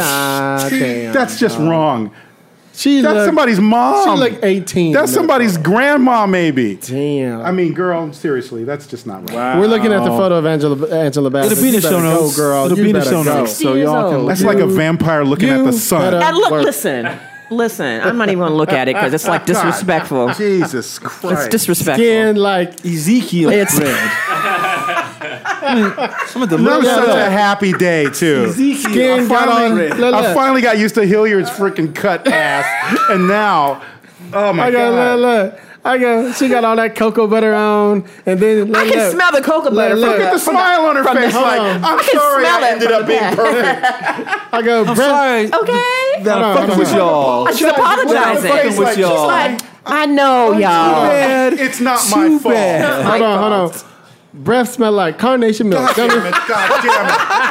God damn. That's just wrong. She That's look- somebody's mom. She like eighteen. That's somebody's grandma, maybe. Damn. I mean, girl, seriously, that's just not right. We're looking at the photo of Angela Angela Bassett. It'll be in the You better show notes. Go, girl. It'll You be in the better show go. notes, so y'all can. That's You- like a vampire looking you at the sun. better- And look, Work. listen, listen. I'm not even gonna look at it because it's like disrespectful. Jesus Christ. It's disrespectful. Skin like Ezekiel It's- bread. Some of the It was look such at a happy day too. Skin I got on. finally, Look, I look. finally got used to Hilliard's freaking cut ass, and now, oh my I got god! look, look. I got. She got all that cocoa butter on, and then look, I can look. smell the cocoa butter. Look, from look Look at the from smile on her from the- face. hold Like, on. I'm I can sorry, smell I it ended from up the being back. perfect. I go. I'm Brent, sorry Okay. that I'm Hold on, fucking with hold y'all. She's Like, apologizing. what the Fucking with Like, y'all. She's like, I know, y'all. Bad. It's not Too my fault. bad. Hold on, hold on. Breath smell like carnation milk. God damn it! God damn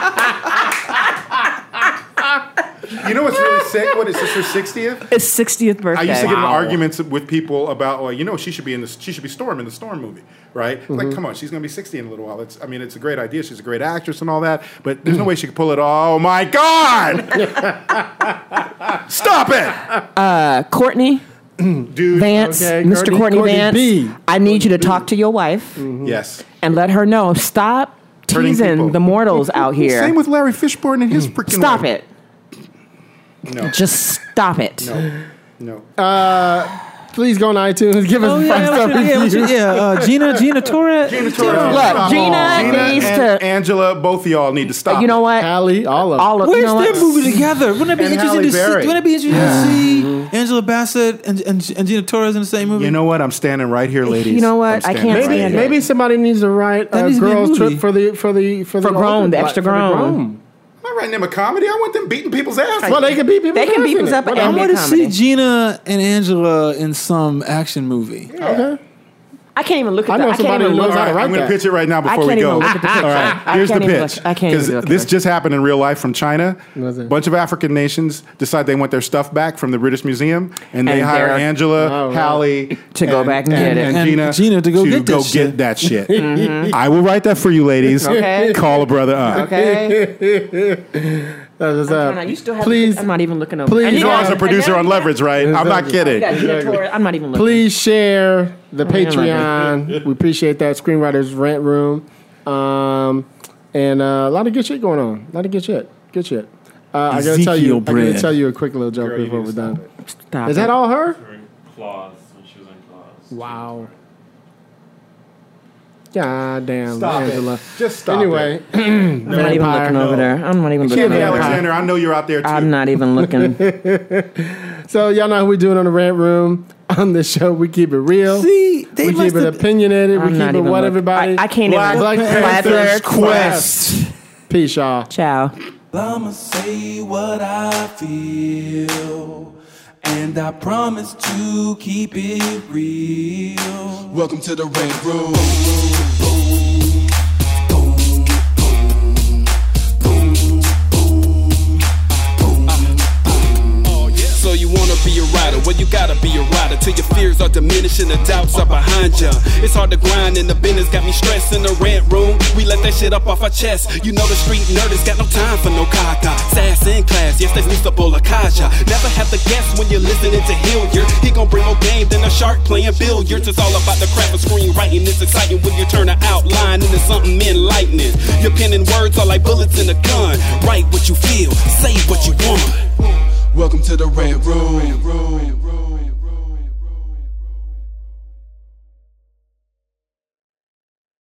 it! You know what's really sick? What is this? Her sixtieth? It's sixtieth birthday. I used to get in arguments with people about, well, you know, she should be in the she should be Storm in the Storm movie, right? Mm-hmm. Like, come on, she's gonna be sixty in a little while. It's, I mean, it's a great idea. She's a great actress and all that, but there's no way she could pull it off. Oh my God! Stop it, Uh, Courtney dude. Vance, Okay, Mister Courtney- Courtney, Courtney Vance. B. I need you to talk to your wife Yes. and let her know. Stop Hurting teasing people. the mortals out here. Same with Larry Fishburne and his freaking. Stop life. it. No. Just stop it. No. No. Please go on iTunes. Give us Oh a yeah, five star what's your- yeah, what's review. your- yeah. Uh, Gina, Gina Torres. Gina Torres. Look, Stop. Gina needs and to- Angela, both of y'all need to stop. You know what? Hallie, all of All of Where's you know their what? movie together? Wouldn't it be And interesting Halle to see? Berry. Wouldn't it be interesting to see Angela Bassett and, and and Gina Torres in the same movie? You know what? I'm standing right here, ladies. You know what? I'm I standing can't right Maybe, stand here. it. maybe somebody needs to write That a needs to be a girls movie. trip for the for the for the For grown, older the black- extra for the grown. I'm not writing them a comedy. I want them beating people's ass. Well, they can beat people. They can beat people up Whatever. I and be want to see comedy. Gina and Angela in some action movie. Okay. I can't even look I at know that. I can't somebody even who knows look. how to All right, write I'm going to that. pitch it right now I before can't we even go. look at the picture. All right, I here's the can't even pitch. look- I can't even 'Cause look at this it. just happened in real life from China. What's A it? bunch of African nations decide they want their stuff back from the British Museum, and they And hire they're- Angela, Oh, right. Hallie, To go back and get it. and, And Gina, Gina to go get that go shit. get that shit. I will write that for you, ladies. Okay. Call a brother up. Okay. That is, uh, You still have please, I'm not even looking over. please And You know, Yeah. I was a producer on Leverage, right? I'm not Exactly. kidding. You got Gina Torres. I'm not even looking. please share the I'm not Patreon. We appreciate that. Screenwriters Rant Room, um, and uh, a lot of good shit going on. A lot of good shit. Good shit. Uh, I gotta tell you. Ezekiel I gotta bread. tell you a quick little joke Girl, you before need we're to done. stop Stop Is it. that all her? Wearing claws when she was in claws. Wow. God damn, Stop Angela. it. Just stop Anyway, it. I'm not even Vampire. looking over there. I'm not even looking Kimmy over there. Alexander, I know you're out there too. I'm not even looking. So y'all know how we doing on the Rant Room. On this show, we keep it real. See, they we must keep it have- opinionated. I'm we not keep it even what look- everybody. I- I can't Black, even- Black Black Panther's Panther's Quest. Peace, y'all. Ciao. I'ma say what I feel, and I promise to keep it real. Welcome to the Rant Room. So you wanna be a rider, well you gotta be a rider till your fears are diminishing, the doubts are behind ya. It's hard to grind and the business got me stressed in the Rant Room. We let that shit up off our chest. You know the street nerd has got no time for no caca. Sass in class, yes that's Mister Bolakaja. Never have to guess when you're listening to Hilliard. He gon' bring more game than a shark playing billiards. It's all about the craft of screenwriting. It's exciting when you turn an outline into something enlightening. Your pen and words are like bullets in a gun. Write what you feel, say what you want. Welcome to the Rant Room.